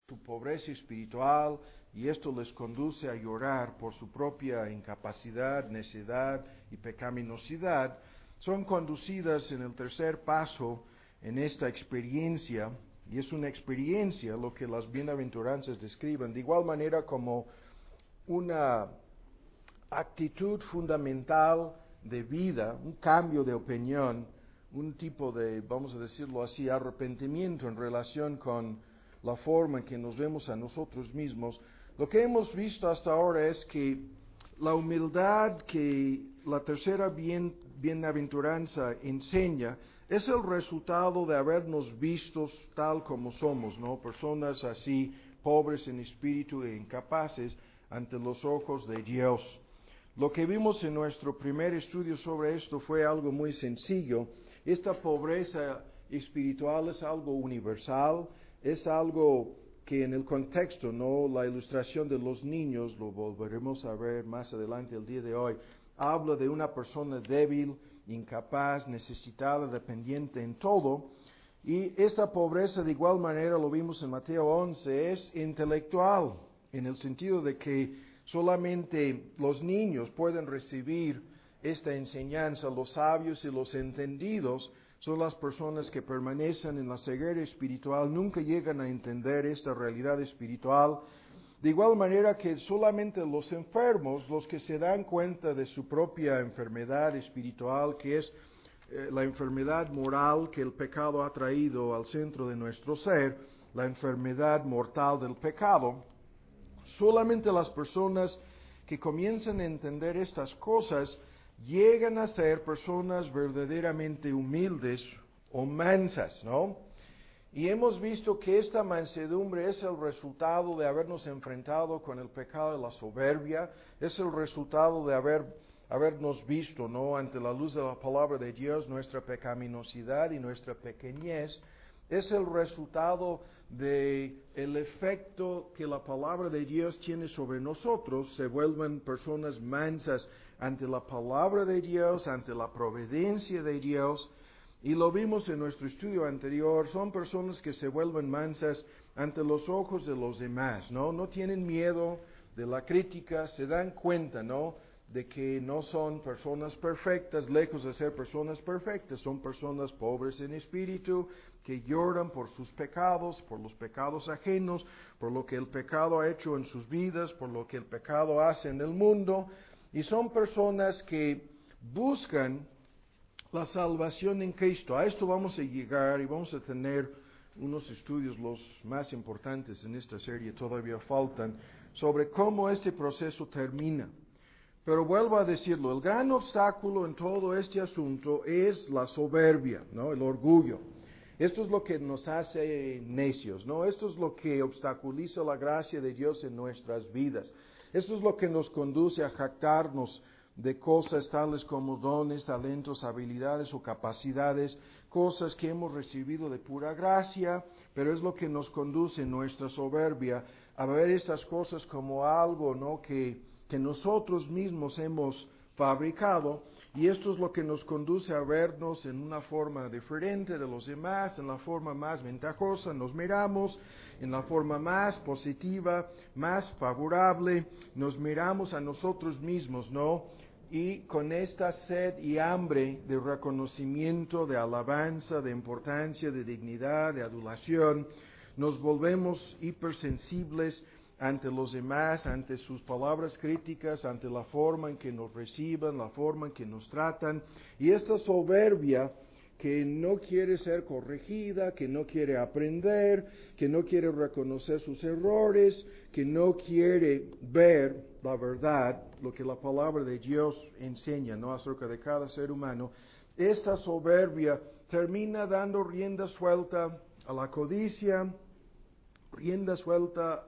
tu pobreza espiritual, y esto les conduce a llorar por su propia incapacidad, necedad y pecaminosidad, son conducidas en el tercer paso en esta experiencia, y es una experiencia lo que las bienaventuranzas describen, de igual manera como una actitud fundamental de vida, un cambio de opinión, un tipo de, vamos a decirlo así, arrepentimiento en relación con la forma en que nos vemos a nosotros mismos. Lo que hemos visto hasta ahora es que la humildad que la tercera bienaventuranza enseña es el resultado de habernos vistos tal como somos, ¿no? Personas así, pobres en espíritu e incapaces ante los ojos de Dios. Lo que vimos en nuestro primer estudio sobre esto fue algo muy sencillo. Esta pobreza espiritual es algo universal, es algo que en el contexto, no la ilustración de los niños, lo volveremos a ver más adelante el día de hoy, habla de una persona débil, incapaz, necesitada, dependiente en todo. Y esta pobreza de igual manera, lo vimos en Mateo 11, es intelectual, en el sentido de que solamente los niños pueden recibir esta enseñanza, los sabios y los entendidos son las personas que permanecen en la ceguera espiritual, nunca llegan a entender esta realidad espiritual. De igual manera que solamente los enfermos, los que se dan cuenta de su propia enfermedad espiritual, que es la enfermedad moral que el pecado ha traído al centro de nuestro ser, la enfermedad mortal del pecado, solamente las personas que comienzan a entender estas cosas llegan a ser personas verdaderamente humildes o mansas, ¿no? Y hemos visto que esta mansedumbre es el resultado de habernos enfrentado con el pecado de la soberbia, es el resultado de habernos visto, ¿no? Ante la luz de la palabra de Dios, nuestra pecaminosidad y nuestra pequeñez, es el resultado de el efecto que la palabra de Dios tiene sobre nosotros. Se vuelven personas mansas ante la palabra de Dios, ante la providencia de Dios. Y lo vimos en nuestro estudio anterior, son personas que se vuelven mansas ante los ojos de los demás, ¿no? No tienen miedo de la crítica, se dan cuenta, ¿no? De que no son personas perfectas, lejos de ser personas perfectas, son personas pobres en espíritu, que lloran por sus pecados, por los pecados ajenos, por lo que el pecado ha hecho en sus vidas, por lo que el pecado hace en el mundo, y son personas que buscan la salvación en Cristo. A esto vamos a llegar y vamos a tener unos estudios los más importantes en esta serie, todavía faltan, sobre cómo este proceso termina. Pero vuelvo a decirlo, el gran obstáculo en todo este asunto es la soberbia, ¿no? El orgullo. Esto es lo que nos hace necios, ¿no? Esto es lo que obstaculiza la gracia de Dios en nuestras vidas. Esto es lo que nos conduce a jactarnos de cosas tales como dones, talentos, habilidades o capacidades, cosas que hemos recibido de pura gracia, pero es lo que nos conduce en nuestra soberbia a ver estas cosas como algo, ¿no? que nosotros mismos hemos fabricado, y esto es lo que nos conduce a vernos en una forma diferente de los demás, en la forma más ventajosa, nos miramos en la forma más positiva, más favorable, nos miramos a nosotros mismos, ¿no? Y con esta sed y hambre de reconocimiento, de alabanza, de importancia, de dignidad, de adulación, nos volvemos hipersensibles ante los demás, ante sus palabras críticas, ante la forma en que nos reciban, la forma en que nos tratan. Y esta soberbia que no quiere ser corregida, que no quiere aprender, que no quiere reconocer sus errores, que no quiere ver la verdad, lo que la palabra de Dios enseña, ¿no? Acerca de cada ser humano. Esta soberbia termina dando rienda suelta a la codicia, rienda suelta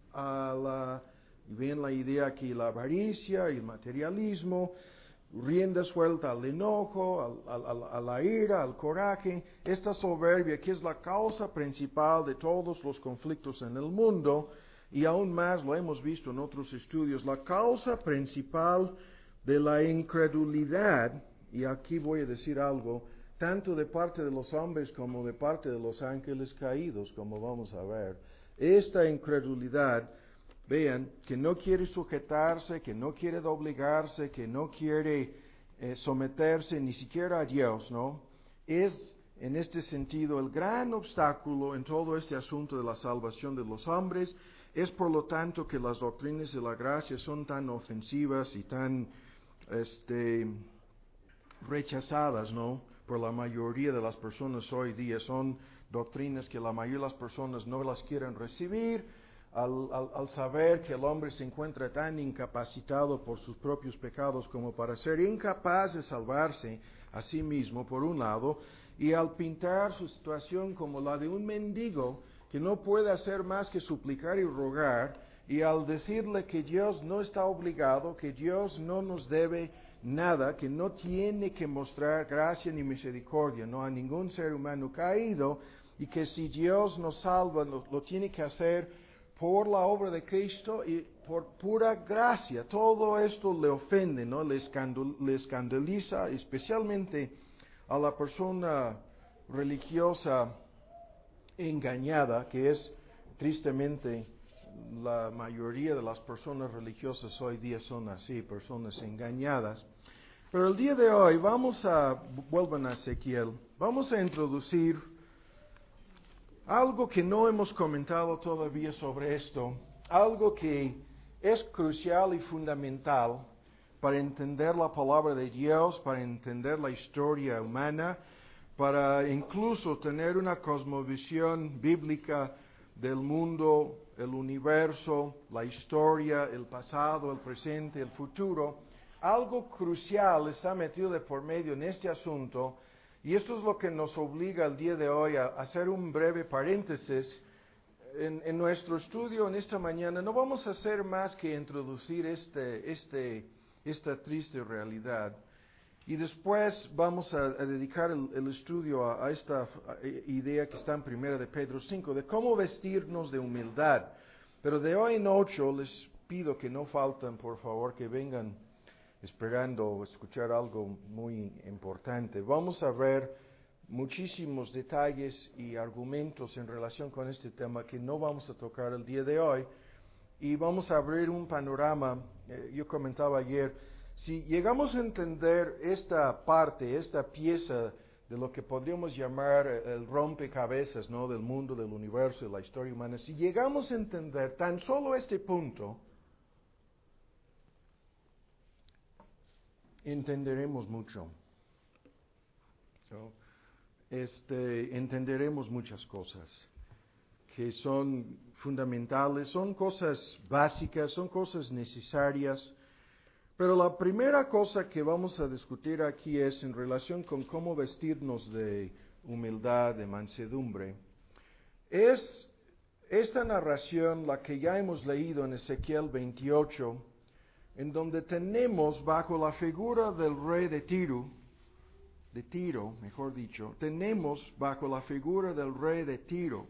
y ven la idea aquí, la avaricia, el materialismo, rienda suelta al enojo, a la ira, al coraje, esta soberbia que es la causa principal de todos los conflictos en el mundo, y aún más lo hemos visto en otros estudios, la causa principal de la incredulidad, y aquí voy a decir algo, tanto de parte de los hombres como de parte de los ángeles caídos, como vamos a ver. esta incredulidad, vean, que no quiere sujetarse, que no quiere doblegarse, que no quiere someterse ni siquiera a Dios, ¿no? Es, en este sentido, el gran obstáculo en todo este asunto de la salvación de los hombres. Es por lo tanto que las doctrinas de la gracia son tan ofensivas y tan rechazadas, ¿no?, por la mayoría de las personas hoy día. Son doctrinas que la mayoría de las personas no las quieren recibir, al saber que el hombre se encuentra tan incapacitado por sus propios pecados como para ser incapaz de salvarse a sí mismo, por un lado, y al pintar su situación como la de un mendigo que no puede hacer más que suplicar y rogar, y al decirle que Dios no está obligado, que Dios no nos debe nada, que no tiene que mostrar gracia ni misericordia, no a ningún ser humano caído, y que si Dios nos salva, lo tiene que hacer por la obra de Cristo y por pura gracia. Todo esto le ofende, ¿no? Le escandaliza, especialmente a la persona religiosa engañada, que es tristemente la mayoría de las personas religiosas hoy día son así, personas engañadas. Pero el día de hoy vuelvan a Ezequiel, vamos a introducir algo que no hemos comentado todavía sobre esto, algo que es crucial y fundamental para entender la palabra de Dios, para entender la historia humana, para incluso tener una cosmovisión bíblica del mundo, el universo, la historia, el pasado, el presente, el futuro. Algo crucial está metido de por medio en este asunto, y esto es lo que nos obliga el día de hoy a hacer un breve paréntesis. En nuestro estudio en esta mañana no vamos a hacer más que introducir esta triste realidad. Y después vamos a dedicar el estudio a esta idea que está en 1 de Pedro 5, de cómo vestirnos de humildad. Pero de hoy en 8 les pido que no falten, por favor, que vengan esperando escuchar algo muy importante. Vamos a ver muchísimos detalles y argumentos en relación con este tema que no vamos a tocar el día de hoy. Y vamos a abrir un panorama. Yo comentaba ayer, si llegamos a entender esta parte, esta pieza de lo que podríamos llamar el rompecabezas, ¿no?, del mundo, del universo, de la historia humana, si llegamos a entender tan solo este punto, entenderemos mucho. Entenderemos muchas cosas que son fundamentales, son cosas básicas, son cosas necesarias. Pero la primera cosa que vamos a discutir aquí es en relación con cómo vestirnos de humildad, de mansedumbre. Es esta narración la que ya hemos leído en Ezequiel 28, en donde tenemos bajo la figura del rey de Tiro, tenemos bajo la figura del rey de Tiro,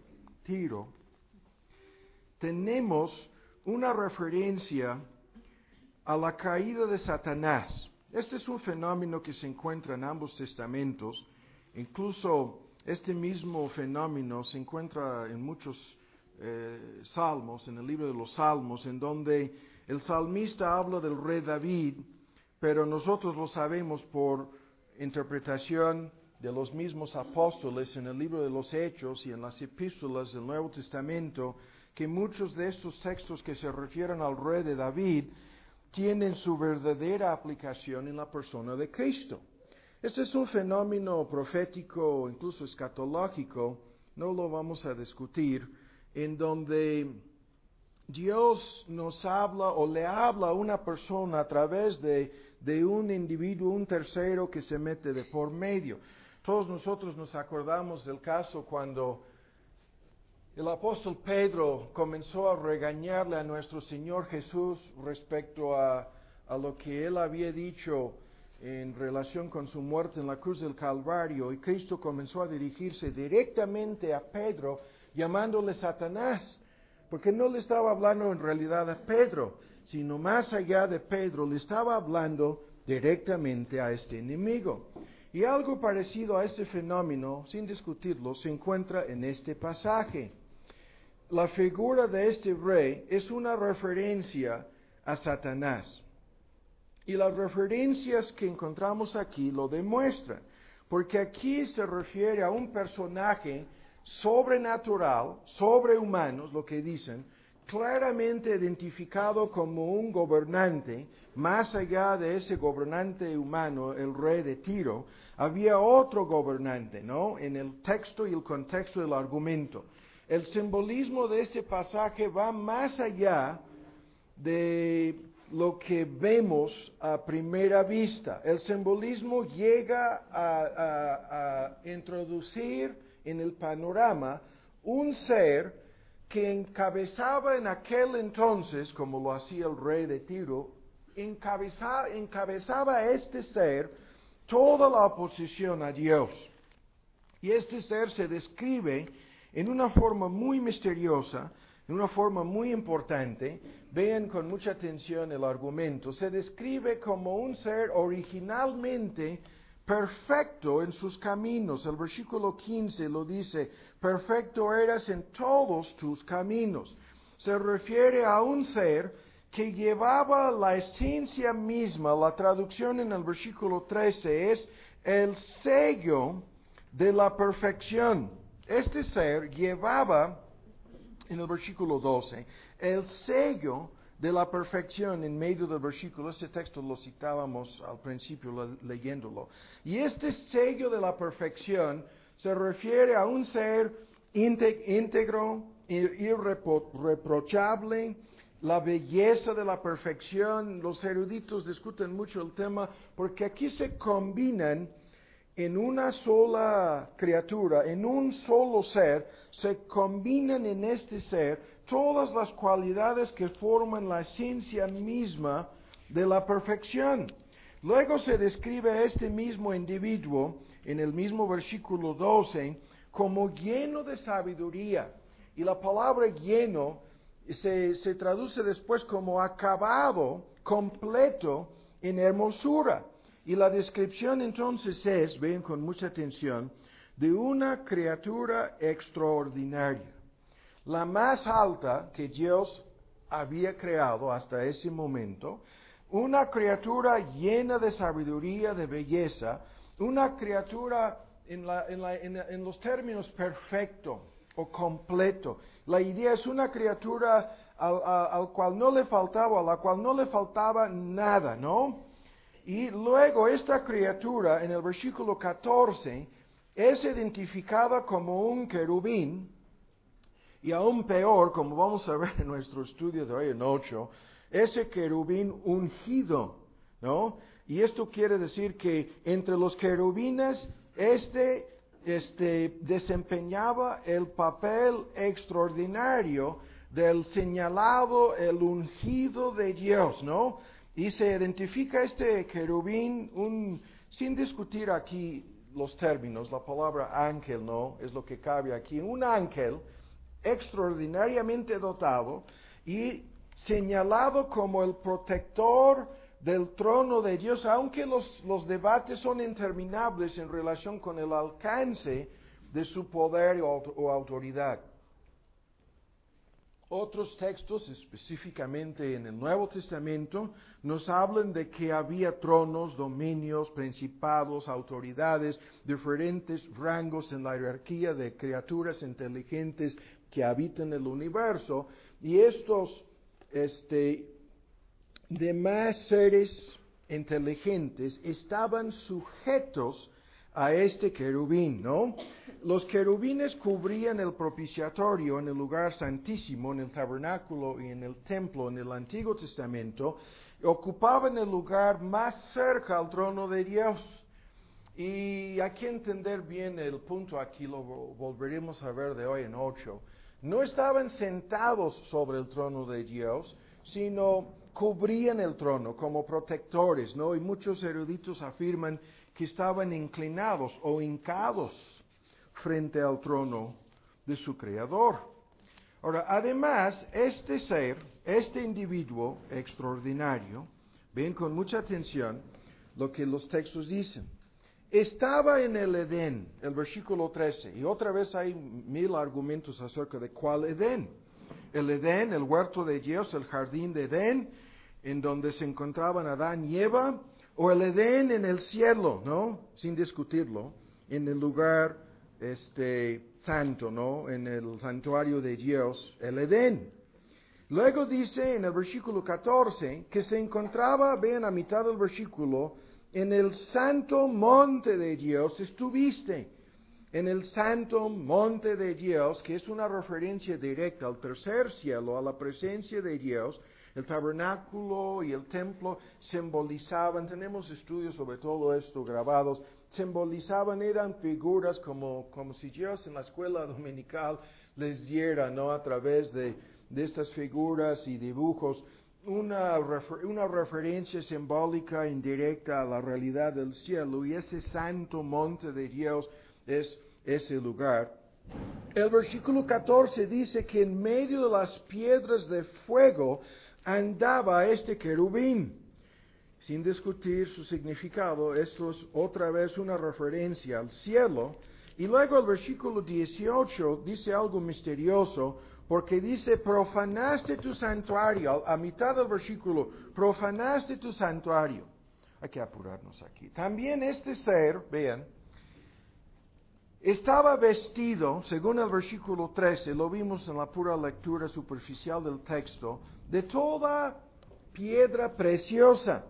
tenemos una referencia a la caída de Satanás. Este es un fenómeno que se encuentra en ambos testamentos. Incluso este mismo fenómeno se encuentra en muchos salmos, en el libro de los Salmos, en donde el salmista habla del rey David, pero nosotros lo sabemos por interpretación de los mismos apóstoles en el libro de los Hechos y en las epístolas del Nuevo Testamento, que muchos de estos textos que se refieren al rey de David tienen su verdadera aplicación en la persona de Cristo. Este es un fenómeno profético, incluso escatológico, no lo vamos a discutir, en donde Dios nos habla o le habla a una persona a través de un individuo, un tercero que se mete de por medio. Todos nosotros nos acordamos del caso cuando el apóstol Pedro comenzó a regañarle a nuestro Señor Jesús respecto a lo que él había dicho en relación con su muerte en la cruz del Calvario, y Cristo comenzó a dirigirse directamente a Pedro llamándole Satanás, porque no le estaba hablando en realidad a Pedro, sino más allá de Pedro, le estaba hablando directamente a este enemigo. Y algo parecido a este fenómeno, sin discutirlo, se encuentra en este pasaje. la figura de este rey es una referencia a Satanás. Y las referencias que encontramos aquí lo demuestran, porque aquí se refiere a un personaje sobrenatural, sobrehumano, lo que dicen, claramente identificado como un gobernante. Más allá de ese gobernante humano, el rey de Tiro, había otro gobernante, ¿no? En el texto y el contexto del argumento. El simbolismo de este pasaje va más allá de lo que vemos a primera vista. El simbolismo llega a introducir en el panorama un ser que encabezaba en aquel entonces, como lo hacía el rey de Tiro, encabezaba a este ser toda la oposición a Dios. Y este ser se describe en una forma muy misteriosa, en una forma muy importante. Vean con mucha atención el argumento. Se describe como un ser originalmente perfecto en sus caminos. El versículo 15 lo dice: perfecto eras en todos tus caminos. Se refiere a un ser que llevaba la esencia misma. La traducción en el versículo 13 es el sello de la perfección. Este ser llevaba, en el versículo 12, el sello de la perfección en medio del versículo. Ese texto lo citábamos al principio leyéndolo. Y este sello de la perfección se refiere a un ser íntegro, irreprochable, la belleza de la perfección. Los eruditos discuten mucho el tema porque aquí se combinan en una sola criatura, en un solo ser, se combinan en este ser todas las cualidades que forman la esencia misma de la perfección. Luego se describe a este mismo individuo, en el mismo versículo 12, como lleno de sabiduría. Y la palabra lleno se traduce después como acabado, completo en hermosura. Y la descripción entonces es, ven con mucha atención, de una criatura extraordinaria. La más alta que Dios había creado hasta ese momento, una criatura llena de sabiduría, de belleza, una criatura en los términos perfecto o completo. La idea es una criatura al cual no le faltaba, a la cual no le faltaba nada, ¿no? Y luego esta criatura, en el versículo 14, es identificada como un querubín, y aún peor, como vamos a ver en nuestro estudio de hoy en 8, ese querubín ungido, ¿no? Y esto quiere decir que entre los querubines, desempeñaba el papel extraordinario del señalado, el ungido de Dios, ¿no? Y se identifica este querubín, sin discutir aquí los términos, la palabra ángel, ¿no? Es lo que cabe aquí. Un ángel extraordinariamente dotado y señalado como el protector del trono de Dios, aunque los debates son interminables en relación con el alcance de su poder o autoridad. Otros textos, específicamente en el Nuevo Testamento, nos hablan de que había tronos, dominios, principados, autoridades, diferentes rangos en la jerarquía de criaturas inteligentes que habitan el universo, y estos demás seres inteligentes estaban sujetos a este querubín, ¿no? Los querubines cubrían el propiciatorio en el lugar santísimo, en el tabernáculo y en el templo en el Antiguo Testamento, y ocupaban el lugar más cerca al trono de Dios. Y hay que entender bien el punto aquí, lo volveremos a ver de hoy en 8. No estaban sentados sobre el trono de Dios, sino cubrían el trono como protectores, ¿no? Y muchos eruditos afirman que estaban inclinados o hincados frente al trono de su Creador. Ahora, además, este ser, este individuo extraordinario, ven con mucha atención lo que los textos dicen. estaba en el Edén, el versículo 13, y otra vez hay 1000 argumentos acerca de cuál Edén. El Edén, el huerto de Dios, el jardín de Edén, en donde se encontraban Adán y Eva, o el Edén en el cielo, ¿no? Sin discutirlo, en el lugar santo, ¿no? En el santuario de Dios, el Edén. Luego dice en el versículo 14 que se encontraba, vean a mitad del versículo, en el santo monte de Dios estuviste. En el santo monte de Dios, que es una referencia directa al tercer cielo, a la presencia de Dios. El tabernáculo y el templo simbolizaban, tenemos estudios sobre todo esto grabados, simbolizaban, eran figuras como si Dios en la escuela dominical les diera, ¿no? A través de estas figuras y dibujos, una referencia simbólica indirecta a la realidad del cielo, y ese santo monte de Dios es ese lugar. El versículo 14 dice que en medio de las piedras de fuego andaba este querubín. Sin discutir su significado, esto es otra vez una referencia al cielo. Y luego el versículo 18 dice algo misterioso, porque dice, profanaste tu santuario. A mitad del versículo, profanaste tu santuario. Hay que apurarnos aquí. También este ser, vean, estaba vestido, según el versículo 13, lo vimos en la pura lectura superficial del texto, de toda piedra preciosa.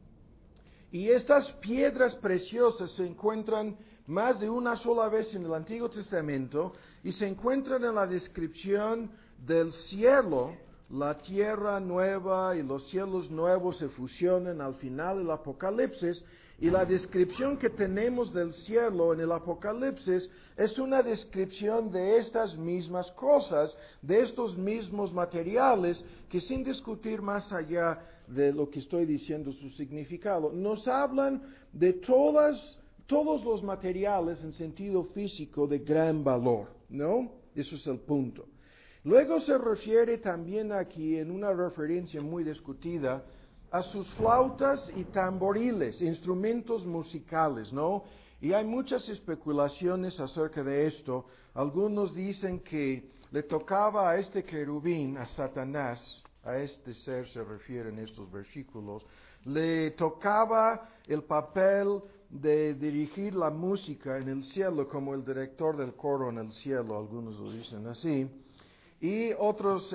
Y estas piedras preciosas se encuentran más de una sola vez en el Antiguo Testamento y se encuentran en la descripción del cielo. La tierra nueva y los cielos nuevos se fusionan al final del Apocalipsis, y la descripción que tenemos del cielo en el Apocalipsis es una descripción de estas mismas cosas, de estos mismos materiales, que sin discutir más allá de lo que estoy diciendo su significado, nos hablan de todos los materiales en sentido físico de gran valor, ¿no? Eso es el punto. Luego se refiere también aquí, en una referencia muy discutida, a sus flautas y tamboriles, instrumentos musicales, ¿no? Y hay muchas especulaciones acerca de esto. Algunos dicen que le tocaba a este querubín, a Satanás, a este ser se refieren estos versículos, le tocaba el papel de dirigir la música en el cielo, como el director del coro en el cielo, algunos lo dicen así. Y otros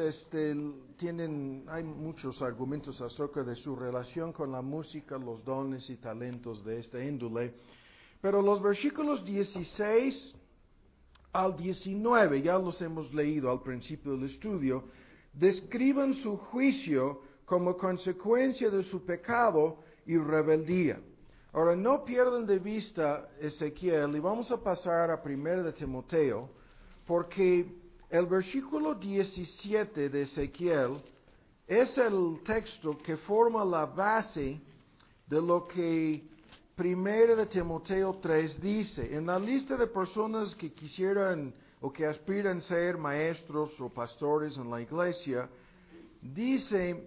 hay muchos argumentos acerca de su relación con la música, los dones y talentos de esta índole. Pero los versículos 16 al 19, ya los hemos leído al principio del estudio, describen su juicio como consecuencia de su pecado y rebeldía. Ahora, no pierdan de vista Ezequiel, y vamos a pasar a 1 de Timoteo, porque el versículo 17 de Ezequiel es el texto que forma la base de lo que 1 de Timoteo 3 dice. En la lista de personas que quisieran o que aspiran ser maestros o pastores en la iglesia, dice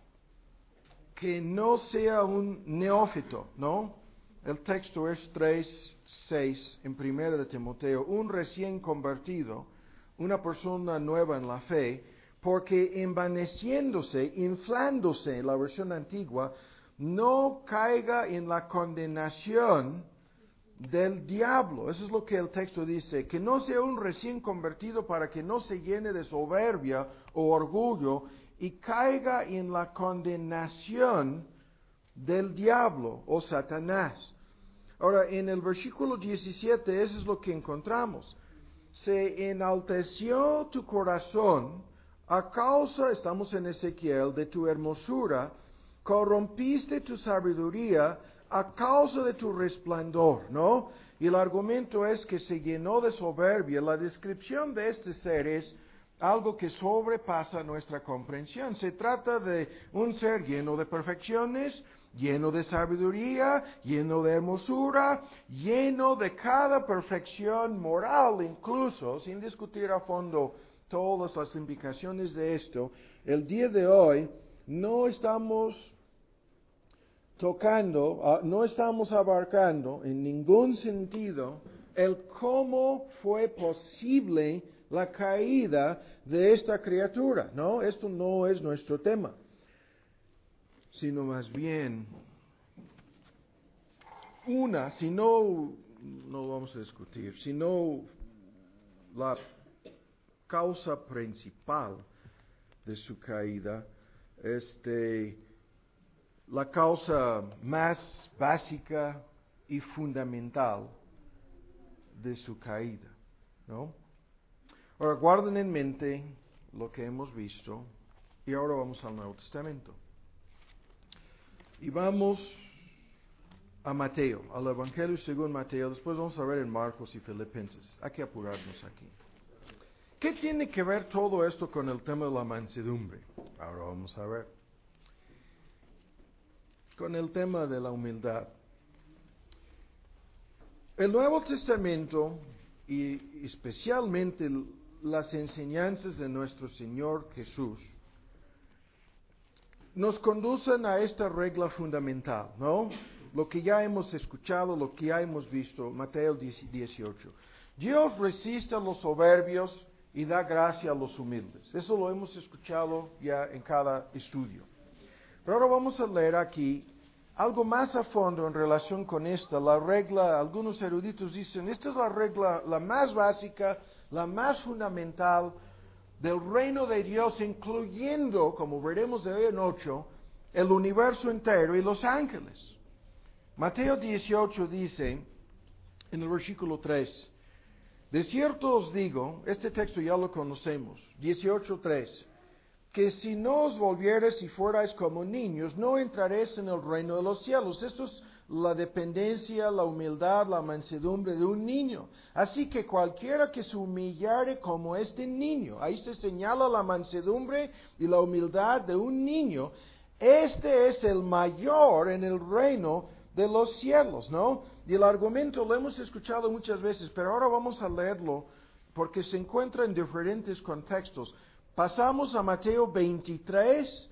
que no sea un neófito, ¿no? El texto es 3:6 en 1 de Timoteo, un recién convertido, una persona nueva en la fe, porque envaneciéndose, inflándose, en la versión antigua, no caiga en la condenación del diablo. Eso es lo que el texto dice, que no sea un recién convertido para que no se llene de soberbia o orgullo y caiga en la condenación del diablo o Satanás. Ahora, en el versículo 17, eso es lo que encontramos. Se enalteció tu corazón a causa, estamos en Ezequiel, de tu hermosura, corrompiste tu sabiduría a causa de tu resplandor, ¿no? Y el argumento es que se llenó de soberbia. La descripción de este ser es algo que sobrepasa nuestra comprensión. Se trata de un ser lleno de perfecciones, lleno de sabiduría, lleno de hermosura, lleno de cada perfección moral, incluso, sin discutir a fondo todas las implicaciones de esto. El día de hoy no estamos tocando, no estamos abarcando en ningún sentido el cómo fue posible la caída de esta criatura. No, esto no es nuestro tema, sino más bien si no vamos a discutir, sino la causa principal de su caída, la causa más básica y fundamental de su caída, ¿no? Ahora guarden en mente lo que hemos visto y ahora vamos al Nuevo Testamento. Y vamos a Mateo, al Evangelio según Mateo, después vamos a ver en Marcos y Filipenses. Hay que apurarnos aquí. ¿Qué tiene que ver todo esto con el tema de la mansedumbre? Ahora vamos a ver. Con el tema de la humildad. El Nuevo Testamento y especialmente las enseñanzas de nuestro Señor Jesús nos conducen a esta regla fundamental, ¿no? Lo que ya hemos escuchado, lo que ya hemos visto, Mateo 18. Dios resiste a los soberbios y da gracia a los humildes. Eso lo hemos escuchado ya en cada estudio. Pero ahora vamos a leer aquí algo más a fondo en relación con la regla. Algunos eruditos dicen, esta es la regla, la más básica, la más fundamental del reino de Dios, incluyendo, como veremos de hoy en 8, el universo entero y los ángeles. Mateo 18 dice, en el versículo 3, de cierto os digo, este texto ya lo conocemos, 18:3, que si no os volviereis y fuerais como niños, no entraréis en el reino de los cielos. Esto es la dependencia, la humildad, la mansedumbre de un niño. Así que cualquiera que se humillare como este niño, ahí se señala la mansedumbre y la humildad de un niño, este es el mayor en el reino de los cielos, ¿no? Y el argumento lo hemos escuchado muchas veces, pero ahora vamos a leerlo porque se encuentra en diferentes contextos. Pasamos a Mateo 23,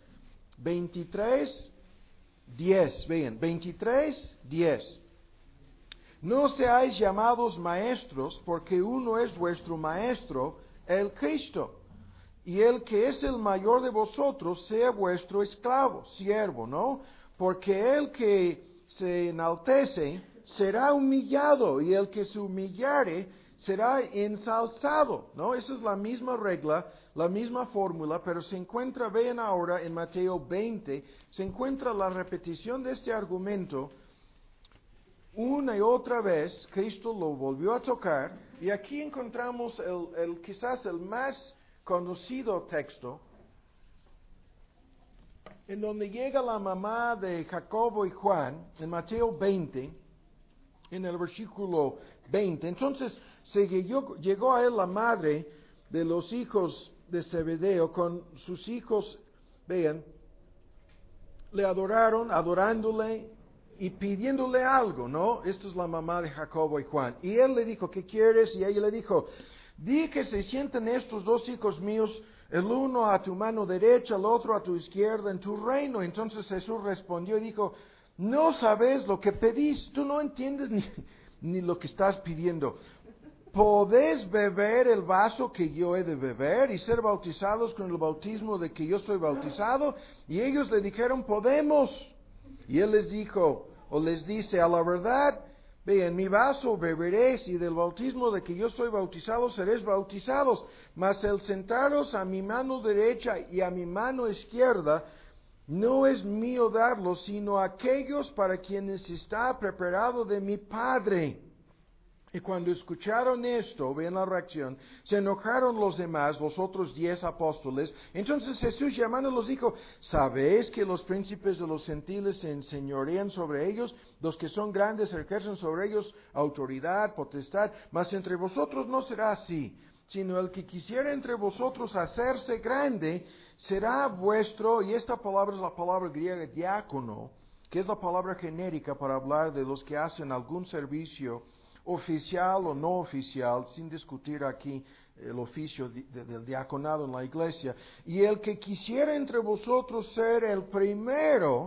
10. Vean, 23, 10. No seáis llamados maestros, porque uno es vuestro maestro, el Cristo. Y el que es el mayor de vosotros sea vuestro esclavo, siervo, ¿no? Porque el que se enaltece será humillado, y el que se humillare será ensalzado, ¿no? Esa es la misma regla, la misma fórmula, pero se encuentra, vean ahora en Mateo 20, se encuentra la repetición de este argumento una y otra vez. Cristo lo volvió a tocar, y aquí encontramos quizás el más conocido texto, en donde llega la mamá de Jacobo y Juan, en Mateo 20, en el versículo 20. Entonces llegó a él la madre de los hijos de Zebedeo con sus hijos, vean, le adorándole y pidiéndole algo, ¿no? Esto es la mamá de Jacobo y Juan. Y él le dijo, ¿qué quieres? Y ella le dijo, di que se sienten estos dos hijos míos, el uno a tu mano derecha, el otro a tu izquierda en tu reino. Entonces Jesús respondió y dijo, no sabes lo que pedís, tú no entiendes ni lo que estás pidiendo. ¿Podés beber el vaso que yo he de beber y ser bautizados con el bautismo de que yo soy bautizado? Y ellos le dijeron, podemos. Y él les dijo, o les dice, a la verdad, ve, en mi vaso beberéis y del bautismo de que yo soy bautizado seréis bautizados. Mas el sentaros a mi mano derecha y a mi mano izquierda no es mío darlo, sino a aquellos para quienes está preparado de mi Padre. Y cuando escucharon esto, vean la reacción, se enojaron los demás, los otros 10 apóstoles. Entonces Jesús llamándolos dijo, ¿sabéis que los príncipes de los gentiles se enseñorean sobre ellos? Los que son grandes ejercen sobre ellos autoridad, potestad, mas entre vosotros no será así, sino el que quisiera entre vosotros hacerse grande será vuestro, y esta palabra es la palabra griega diácono, que es la palabra genérica para hablar de los que hacen algún servicio oficial o no oficial, sin discutir aquí el oficio del diaconado en la iglesia. Y el que quisiera entre vosotros ser el primero,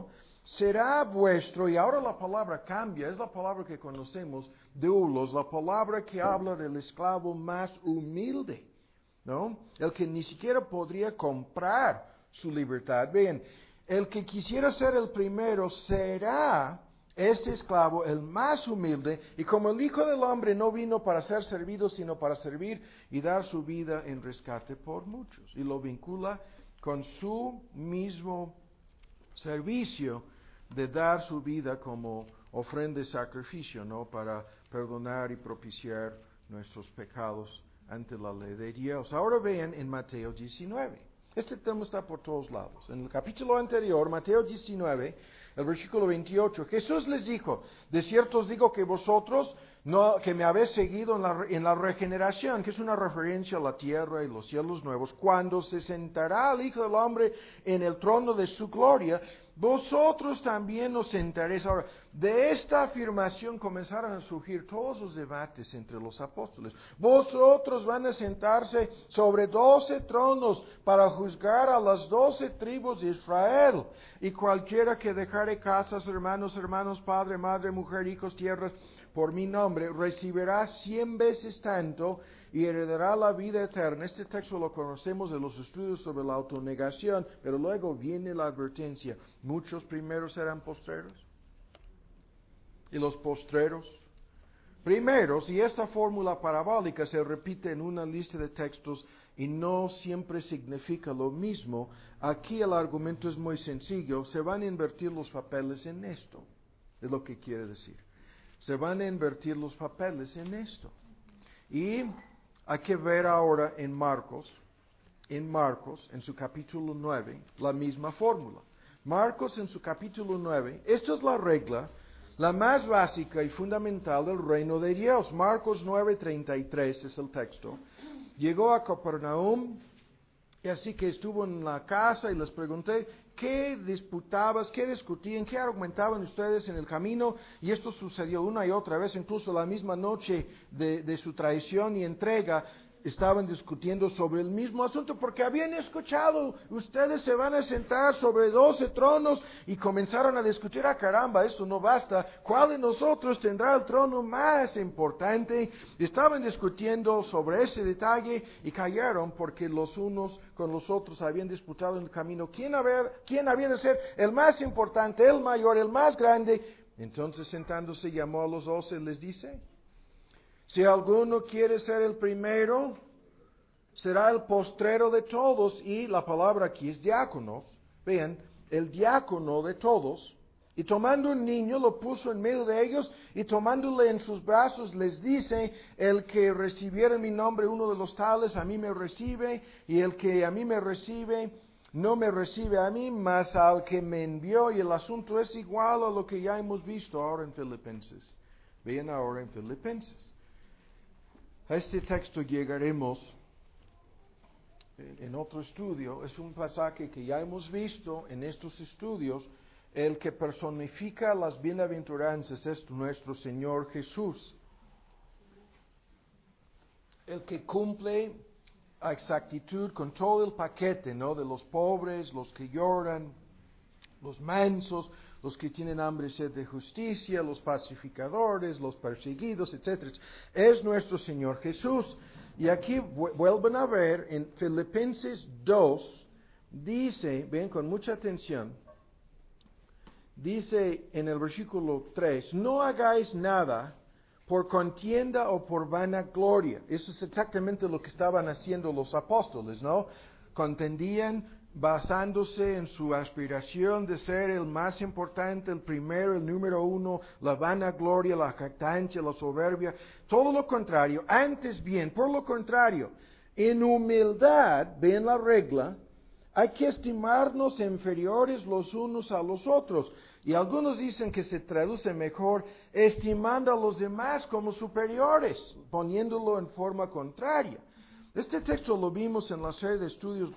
será vuestro, y ahora la palabra cambia, es la palabra que conocemos, doulos, la palabra que habla del esclavo más humilde, ¿no? El que ni siquiera podría comprar su libertad. Vean, el que quisiera ser el primero será ese esclavo, el más humilde, y como el Hijo del Hombre no vino para ser servido, sino para servir y dar su vida en rescate por muchos. Y lo vincula con su mismo servicio de dar su vida como ofrenda y sacrificio, ¿no? Para perdonar y propiciar nuestros pecados ante la ley de Dios. Ahora vean en Mateo 19. Este tema está por todos lados. En el capítulo anterior, Mateo 19, el versículo 28, Jesús les dijo, de cierto os digo que vosotros, que me habéis seguido en la regeneración, que es una referencia a la tierra y los cielos nuevos, cuando se sentará el Hijo del Hombre en el trono de su gloria, vosotros también os sentaréis. Ahora, de esta afirmación comenzaron a surgir todos los debates entre los apóstoles. Vosotros van a sentarse sobre 12 tronos para juzgar a las 12 tribus de Israel. Y cualquiera que dejare casas, hermanos, padre, madre, mujer, hijos, tierras, por mi nombre, recibirá 100 veces tanto y heredará la vida eterna. Este texto lo conocemos de los estudios sobre la autonegación, pero luego viene la advertencia. Muchos primeros serán postreros. Y los postreros primeros, y esta fórmula parabólica se repite en una lista de textos y no siempre significa lo mismo. Aquí el argumento es muy sencillo. Se van a invertir los papeles en esto. Es lo que quiere decir. Se van a invertir los papeles en esto. Y hay que ver ahora en Marcos, en su capítulo 9, la misma fórmula. Marcos en su capítulo 9, esta es la regla, la más básica y fundamental del reino de Dios. Marcos 9:33 es el texto. Llegó a Capernaum, y así que estuvo en la casa y les pregunté, ¿qué disputabas, qué discutían, qué argumentaban ustedes en el camino? Y esto sucedió una y otra vez, incluso la misma noche de su traición y entrega, estaban discutiendo sobre el mismo asunto, porque habían escuchado, ustedes se van a sentar sobre 12 tronos, y comenzaron a discutir, caramba, esto no basta, ¿cuál de nosotros tendrá el trono más importante? Estaban discutiendo sobre ese detalle y callaron porque los unos con los otros habían disputado en el camino, ¿quién había de ser el más importante, el mayor, el más grande? Entonces sentándose llamó a los 12 y les dice, si alguno quiere ser el primero, será el postrero de todos. Y la palabra aquí es diácono. Vean, el diácono de todos. Y tomando un niño, lo puso en medio de ellos, y tomándole en sus brazos, les dice, el que recibiera en mi nombre uno de los tales, a mí me recibe, y el que a mí me recibe, no me recibe a mí, mas al que me envió. Y el asunto es igual a lo que ya hemos visto ahora en Filipenses. Vean ahora en Filipenses. A este texto llegaremos en otro estudio. Es un pasaje que ya hemos visto en estos estudios. El que personifica las bienaventuranzas es nuestro Señor Jesús. El que cumple a exactitud con todo el paquete, ¿no? De los pobres, los que lloran, los mansos, los que tienen hambre y sed de justicia, los pacificadores, los perseguidos, etc. Es nuestro Señor Jesús. Y aquí vuelven a ver en Filipenses 2, dice, ven con mucha atención, dice en el versículo 3, no hagáis nada por contienda o por vanagloria. Eso es exactamente lo que estaban haciendo los apóstoles, ¿no? Contendían basándose en su aspiración de ser el más importante, el primero, el número uno, la vanagloria, la jactancia, la soberbia, todo lo contrario. Antes bien, por lo contrario, en humildad, ven la regla, hay que estimarnos inferiores los unos a los otros. Y algunos dicen que se traduce mejor estimando a los demás como superiores, poniéndolo en forma contraria. Este texto lo vimos en la serie de estudios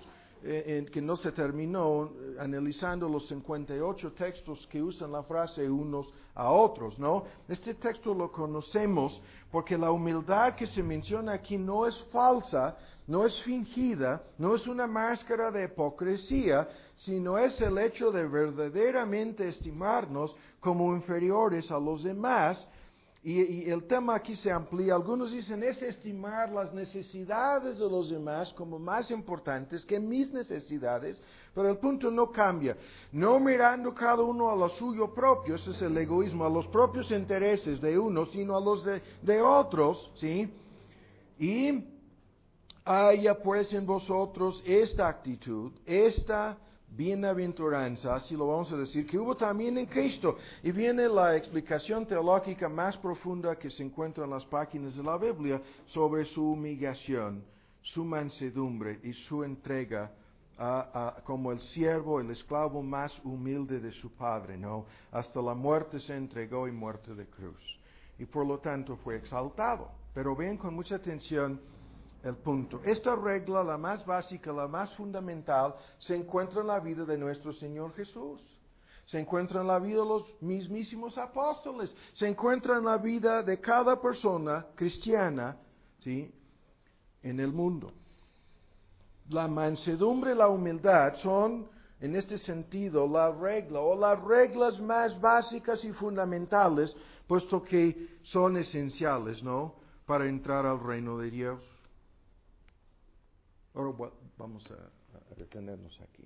que no se terminó analizando los 58 textos que usan la frase unos a otros, ¿no? Este texto lo conocemos porque la humildad que se menciona aquí no es falsa, no es fingida, no es una máscara de hipocresía, sino es el hecho de verdaderamente estimarnos como inferiores a los demás. Y el tema aquí se amplía. Algunos dicen es estimar las necesidades de los demás como más importantes que mis necesidades, pero el punto no cambia. No mirando cada uno a lo suyo propio, ese es el egoísmo, a los propios intereses de uno, sino a los de otros, ¿sí? Y haya pues en vosotros esta actitud, esta bienaventuranza, así lo vamos a decir, que hubo también en Cristo. Y viene la explicación teológica más profunda que se encuentra en las páginas de la Biblia sobre su humillación, su mansedumbre y su entrega como el siervo, el esclavo más humilde de su Padre, ¿no? Hasta la muerte se entregó y muerte de cruz. Y por lo tanto fue exaltado. Pero ven con mucha atención el punto. Esta regla, la más básica, la más fundamental, se encuentra en la vida de nuestro Señor Jesús. Se encuentra en la vida de los mismísimos apóstoles. Se encuentra en la vida de cada persona cristiana, ¿sí?, en el mundo. La mansedumbre y la humildad son, en este sentido, la regla o las reglas más básicas y fundamentales, puesto que son esenciales, ¿no?, para entrar al reino de Dios. Ahora vamos a detenernos aquí.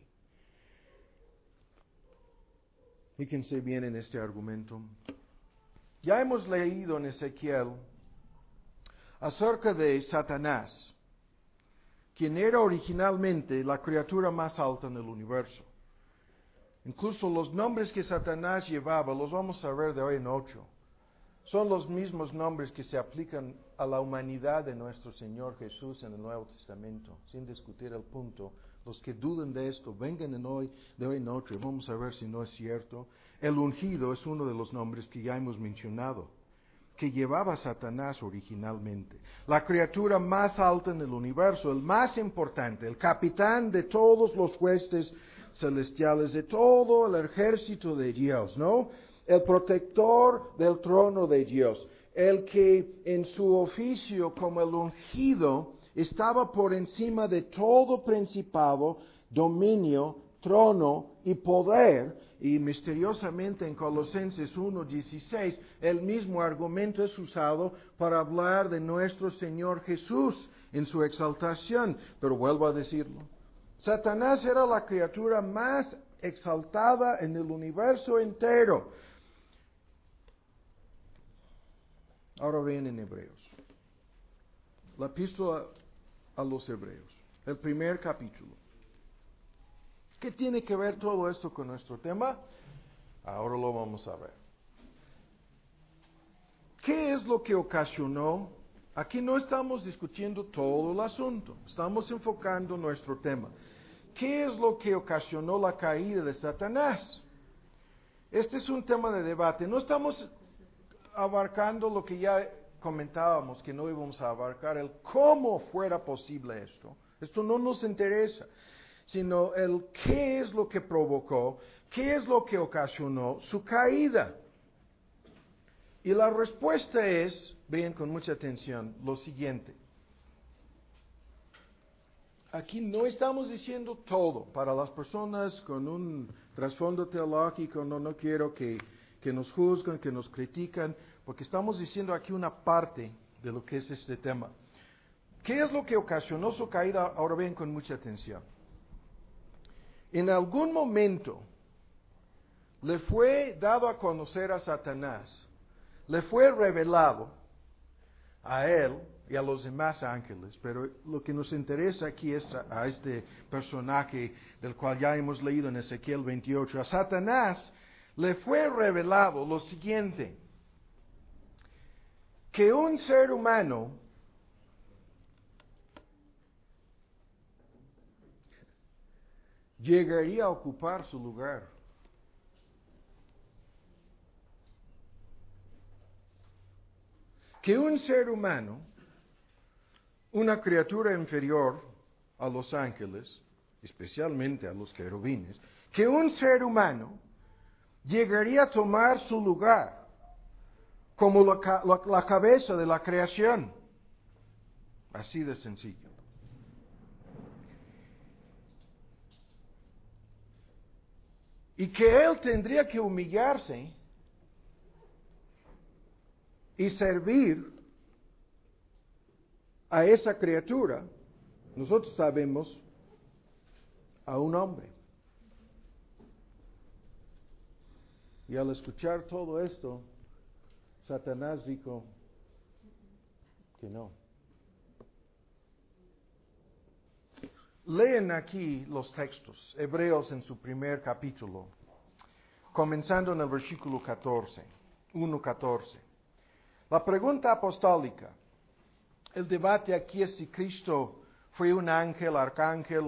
Fíjense bien en este argumento. Ya hemos leído en Ezequiel acerca de Satanás, quien era originalmente la criatura más alta en el universo. Incluso los nombres que Satanás llevaba, los vamos a ver de hoy en 8. Son los mismos nombres que se aplican a la humanidad de nuestro Señor Jesús en el Nuevo Testamento, sin discutir el punto. Los que duden de esto, vengan de hoy en 8 y vamos a ver si no es cierto. El ungido es uno de los nombres que ya hemos mencionado, que llevaba Satanás originalmente. La criatura más alta en el universo, el más importante, el capitán de todos los huestes celestiales, de todo el ejército de Dios, ¿no? El protector del trono de Dios, el que en su oficio como el ungido estaba por encima de todo principado, dominio, trono y poder. Y misteriosamente en Colosenses 1:16 el mismo argumento es usado para hablar de nuestro Señor Jesús en su exaltación. Pero vuelvo a decirlo, Satanás era la criatura más exaltada en el universo entero. Ahora ven en Hebreos, la epístola a los Hebreos, el primer capítulo. ¿Qué tiene que ver todo esto con nuestro tema? Ahora lo vamos a ver. ¿Qué es lo que ocasionó? Aquí no estamos discutiendo todo el asunto, estamos enfocando nuestro tema. ¿Qué es lo que ocasionó la caída de Satanás? Este es un tema de debate. No estamos abarcando lo que ya comentábamos que no íbamos a abarcar, el cómo fuera posible esto. Esto no nos interesa, sino el qué es lo que provocó, qué es lo que ocasionó su caída. Y la respuesta es, vean con mucha atención, lo siguiente. Aquí no estamos diciendo todo. Para las personas con un trasfondo teológico, no quiero que nos juzgan, que nos critican, porque estamos diciendo aquí una parte de lo que es este tema. ¿Qué es lo que ocasionó su caída? Ahora ven con mucha atención. En algún momento le fue dado a conocer a Satanás, le fue revelado a él y a los demás ángeles, pero lo que nos interesa aquí es a este personaje del cual ya hemos leído en Ezequiel 28. A Satanás le fue revelado lo siguiente, que un ser humano llegaría a ocupar su lugar. Que un ser humano, una criatura inferior a los ángeles, especialmente a los querubines, que un ser humano llegaría a tomar su lugar como la cabeza de la creación. Así de sencillo. Y que él tendría que humillarse y servir a esa criatura. Nosotros sabemos a un hombre. Y al escuchar todo esto, Satanás dijo que no. Leen aquí los textos, Hebreos en su primer capítulo, comenzando en el versículo 14, 1:14. La pregunta apostólica, el debate aquí es si Cristo fue un ángel, arcángel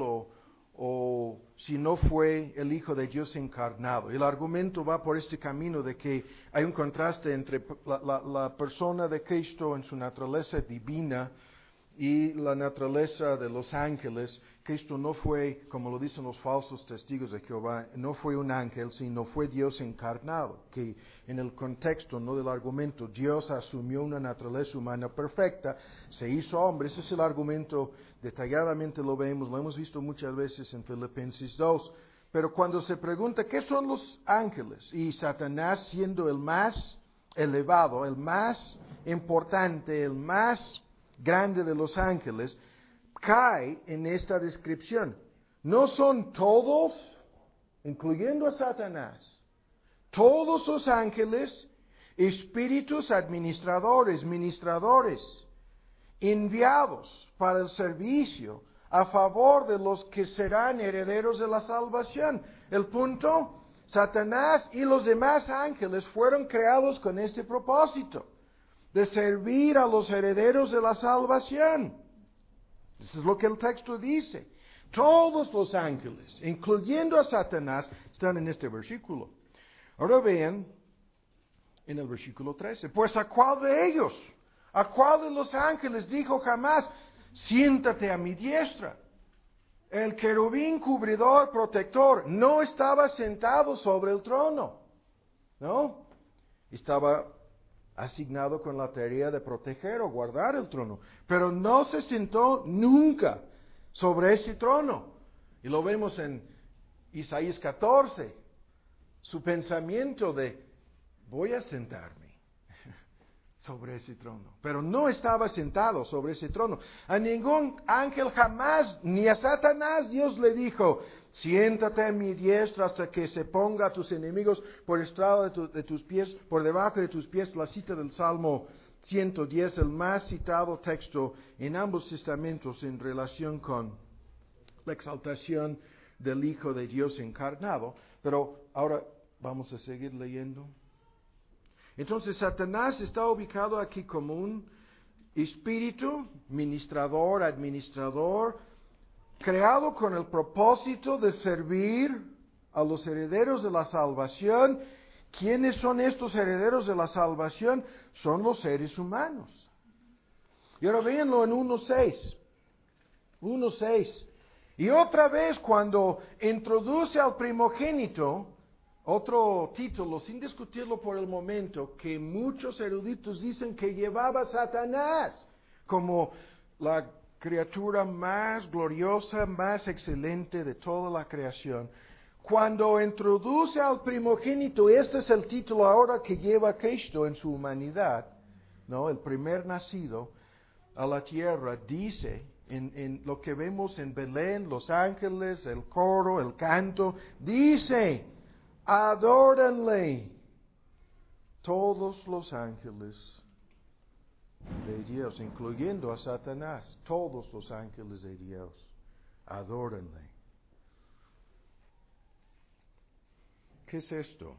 o si no fue el Hijo de Dios encarnado. El argumento va por este camino de que hay un contraste entre la persona de Cristo en su naturaleza divina y la naturaleza de los ángeles. Cristo no fue, como lo dicen los falsos testigos de Jehová, no fue un ángel, sino fue Dios encarnado, que en el contexto, no del argumento, Dios asumió una naturaleza humana perfecta, se hizo hombre. Ese es el argumento, detalladamente lo vemos, lo hemos visto muchas veces en Filipenses 2. Pero cuando se pregunta, ¿qué son los ángeles? Y Satanás, siendo el más elevado, el más importante, el más grande de los ángeles, cae en esta descripción. No son todos, incluyendo a Satanás, todos los ángeles, espíritus administradores, ministradores, enviados para el servicio a favor de los que serán herederos de la salvación. El punto, Satanás y los demás ángeles fueron creados con este propósito, de servir a los herederos de la salvación. Eso es lo que el texto dice. Todos los ángeles, incluyendo a Satanás, están en este versículo. Ahora vean en el versículo 13. Pues ¿a cuál de ellos? ¿A cuál de los ángeles dijo jamás, siéntate a mi diestra? El querubín cubridor, protector, no estaba sentado sobre el trono, ¿no? Estaba asignado con la tarea de proteger o guardar el trono, pero no se sentó nunca sobre ese trono. Y lo vemos en Isaías 14, su pensamiento de, voy a sentarme sobre ese trono, pero no estaba sentado sobre ese trono. A ningún ángel jamás, ni a Satanás, Dios le dijo, siéntate a mi diestra hasta que se ponga a tus enemigos por estrado de tus pies, por debajo de tus pies. La cita del Salmo 110, el más citado texto en ambos testamentos en relación con la exaltación del Hijo de Dios encarnado. Pero ahora vamos a seguir leyendo. Entonces Satanás está ubicado aquí como un espíritu ministrador, administrador, creado con el propósito de servir a los herederos de la salvación. ¿Quiénes son estos herederos de la salvación? Son los seres humanos. Y ahora véanlo en 1:6. 1:6. Y otra vez cuando introduce al primogénito, otro título, sin discutirlo por el momento, que muchos eruditos dicen que llevaba a Satanás como la criatura más gloriosa, más excelente de toda la creación. Cuando introduce al primogénito, este es el título ahora que lleva a Cristo en su humanidad, ¿no? El primer nacido a la tierra, dice, en lo que vemos en Belén, los ángeles, el coro, el canto, dice, adórenle todos los ángeles de Dios, incluyendo a Satanás, todos los ángeles de Dios, adórenle. ¿Qué es esto?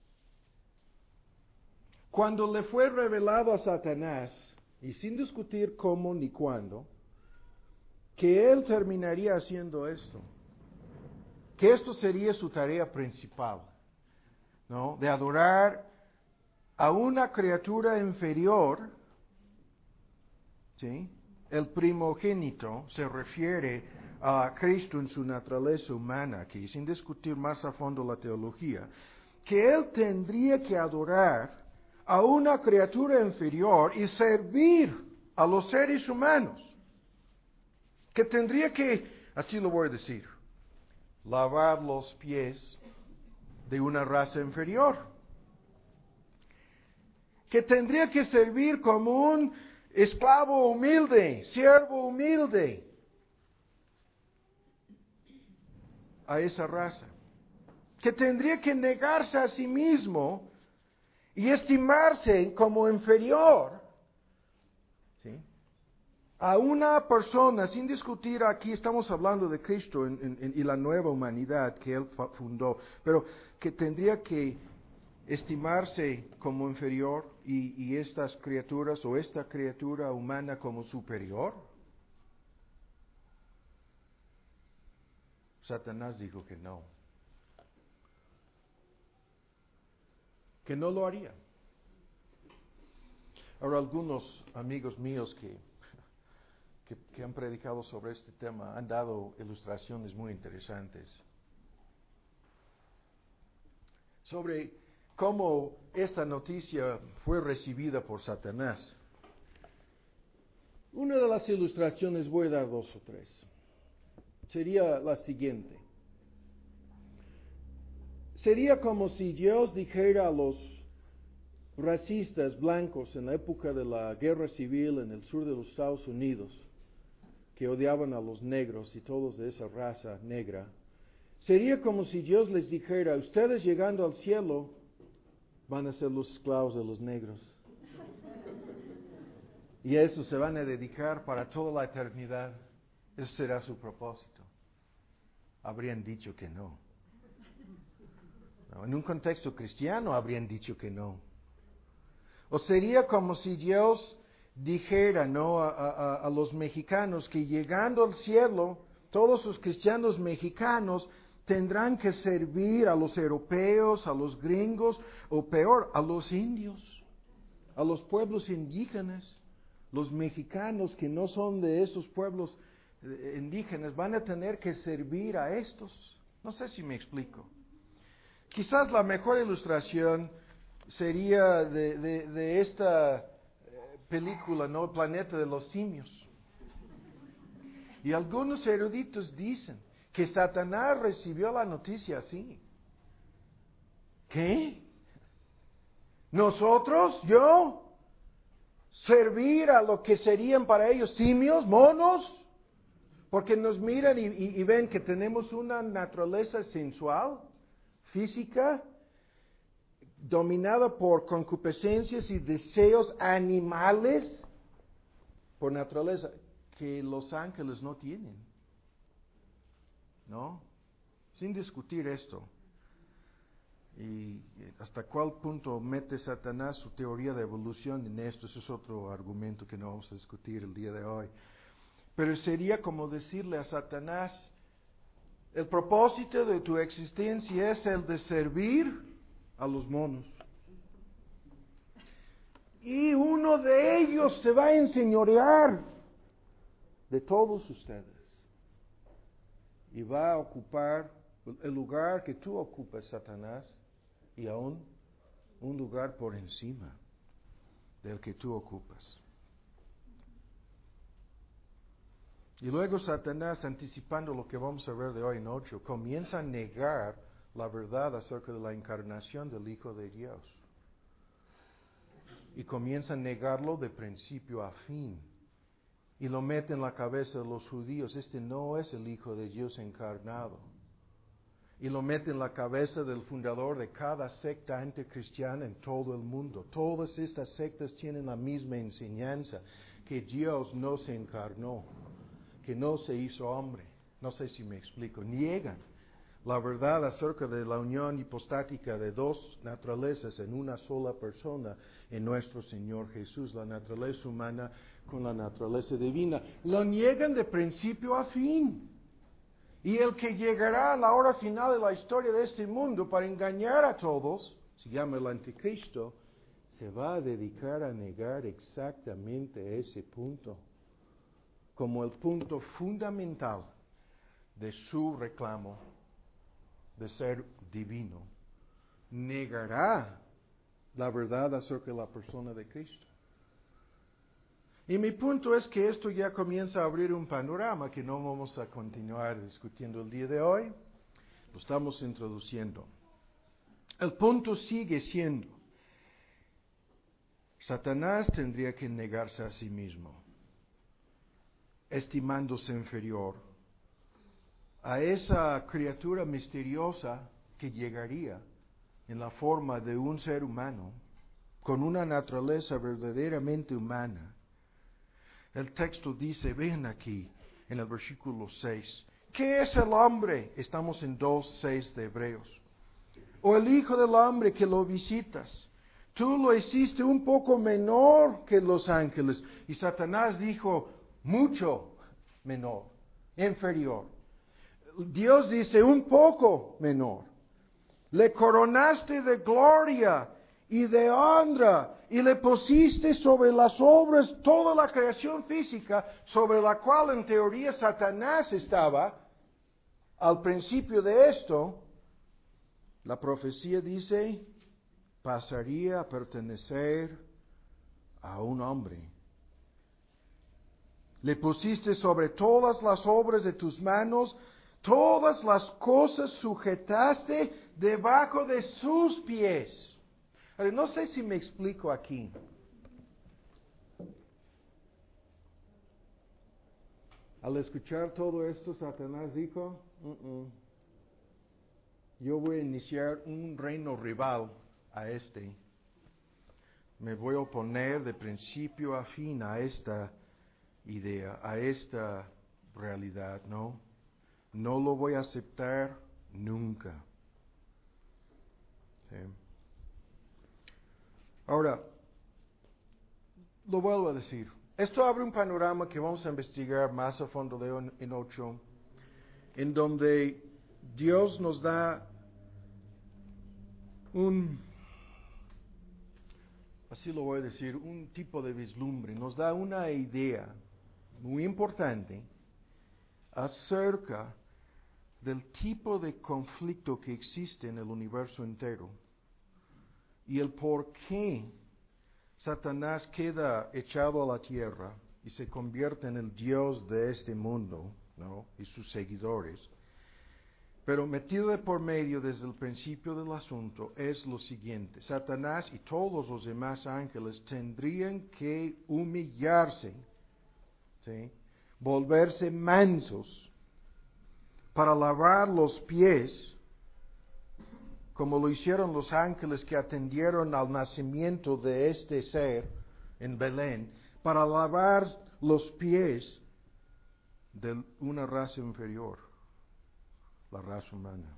Cuando le fue revelado a Satanás, y sin discutir cómo ni cuándo, que él terminaría haciendo esto, que esto sería su tarea principal, ¿no? De adorar a una criatura inferior, ¿sí? El primogénito se refiere a Cristo en su naturaleza humana aquí, sin discutir más a fondo la teología, que Él tendría que adorar a una criatura inferior y servir a los seres humanos. Que tendría que, así lo voy a decir, lavar los pies de una raza inferior. Que tendría que servir como un esclavo humilde, siervo humilde a esa raza. Que tendría que negarse a sí mismo y estimarse como inferior, ¿sí?, a una persona, sin discutir aquí, estamos hablando de Cristo y la nueva humanidad que Él fundó, pero que tendría que estimarse como inferior y estas criaturas o esta criatura humana como superior. Satanás dijo que no lo haría. Ahora, algunos amigos míos que han predicado sobre este tema han dado ilustraciones muy interesantes sobre cómo esta noticia fue recibida por Satanás. Una de las ilustraciones, voy a dar 2 o 3, sería la siguiente. Sería como si Dios dijera a los racistas blancos en la época de la guerra civil en el sur de los Estados Unidos, que odiaban a los negros y todos de esa raza negra, sería como si Dios les dijera: ustedes llegando al cielo van a ser los esclavos de los negros. Y a eso se van a dedicar para toda la eternidad. Ese será su propósito. Habrían dicho que no. En un contexto cristiano habrían dicho que no. O sería como si Dios dijera, ¿no?, a los mexicanos que llegando al cielo, todos los cristianos mexicanos tendrán que servir a los europeos, a los gringos, o peor, a los indios, a los pueblos indígenas. Los mexicanos que no son de esos pueblos indígenas van a tener que servir a estos. No sé si me explico. Quizás la mejor ilustración sería de esta película, ¿no?, El planeta de los simios. Y algunos eruditos dicen que Satanás recibió la noticia así. ¿Qué? ¿Nosotros? ¿Yo? ¿Servir a lo que serían para ellos simios, monos? Porque nos miran y ven que tenemos una naturaleza sensual, física, dominada por concupiscencias y deseos animales por naturaleza, que los ángeles no tienen. ¿No? Sin discutir esto. Y hasta cuál punto mete Satanás su teoría de evolución en esto, ese es otro argumento que no vamos a discutir el día de hoy. Pero sería como decirle a Satanás: el propósito de tu existencia es el de servir a los monos. Y uno de ellos se va a enseñorear de todos ustedes. Y va a ocupar el lugar que tú ocupas, Satanás, y aún un lugar por encima del que tú ocupas. Y luego Satanás, anticipando lo que vamos a ver de hoy en 8, comienza a negar la verdad acerca de la encarnación del Hijo de Dios. Y comienza a negarlo de principio a fin. Y lo mete en la cabeza de los judíos: este no es el Hijo de Dios encarnado. Y lo mete en la cabeza del fundador de cada secta anticristiana en todo el mundo. Todas estas sectas tienen la misma enseñanza: que Dios no se encarnó, que no se hizo hombre. No sé si me explico. Niegan la verdad acerca de la unión hipostática de dos naturalezas en una sola persona, en nuestro Señor Jesús, la naturaleza humana con la naturaleza divina. Lo niegan de principio a fin. Y el que llegará a la hora final de la historia de este mundo para engañar a todos, se llama el anticristo, se va a dedicar a negar exactamente ese punto, como el punto fundamental de su reclamo de ser divino, negará la verdad acerca de la persona de Cristo. Y mi punto es que esto ya comienza a abrir un panorama que no vamos a continuar discutiendo el día de hoy. Lo estamos introduciendo. El punto sigue siendo, Satanás tendría que negarse a sí mismo, estimándose inferior a esa criatura misteriosa que llegaría en la forma de un ser humano, con una naturaleza verdaderamente humana. El texto dice, ven aquí, en el versículo 6, ¿qué es el hombre? Estamos en 2:6 de Hebreos. O el Hijo del Hombre que lo visitas. Tú lo hiciste un poco menor que los ángeles. Y Satanás dijo, mucho menor, inferior. Dios dice, un poco menor. Le coronaste de gloria y de honra y le pusiste sobre las obras toda la creación física, sobre la cual en teoría Satanás estaba. Al principio de esto, la profecía dice, pasaría a pertenecer a un hombre. Le pusiste sobre todas las obras de tus manos, todas las cosas sujetaste debajo de sus pies. Ahora, no sé si me explico aquí. Al escuchar todo esto, Satanás dijo, yo voy a iniciar un reino rival a este. Me voy a oponer de principio a fin a esta idea, a esta realidad, ¿no? No lo voy a aceptar nunca. ¿Sí? Ahora, lo vuelvo a decir. Esto abre un panorama que vamos a investigar más a fondo en 8, en donde Dios nos da así lo voy a decir, un tipo de vislumbre, nos da una idea muy importante acerca del tipo de conflicto que existe en el universo entero y el por qué Satanás queda echado a la tierra y se convierte en el Dios de este mundo, ¿no? Y sus seguidores. Pero metido de por medio desde el principio del asunto es lo siguiente. Satanás y todos los demás ángeles tendrían que humillarse, ¿sí? Volverse mansos para lavar los pies, como lo hicieron los ángeles que atendieron al nacimiento de este ser en Belén, para lavar los pies de una raza inferior, la raza humana.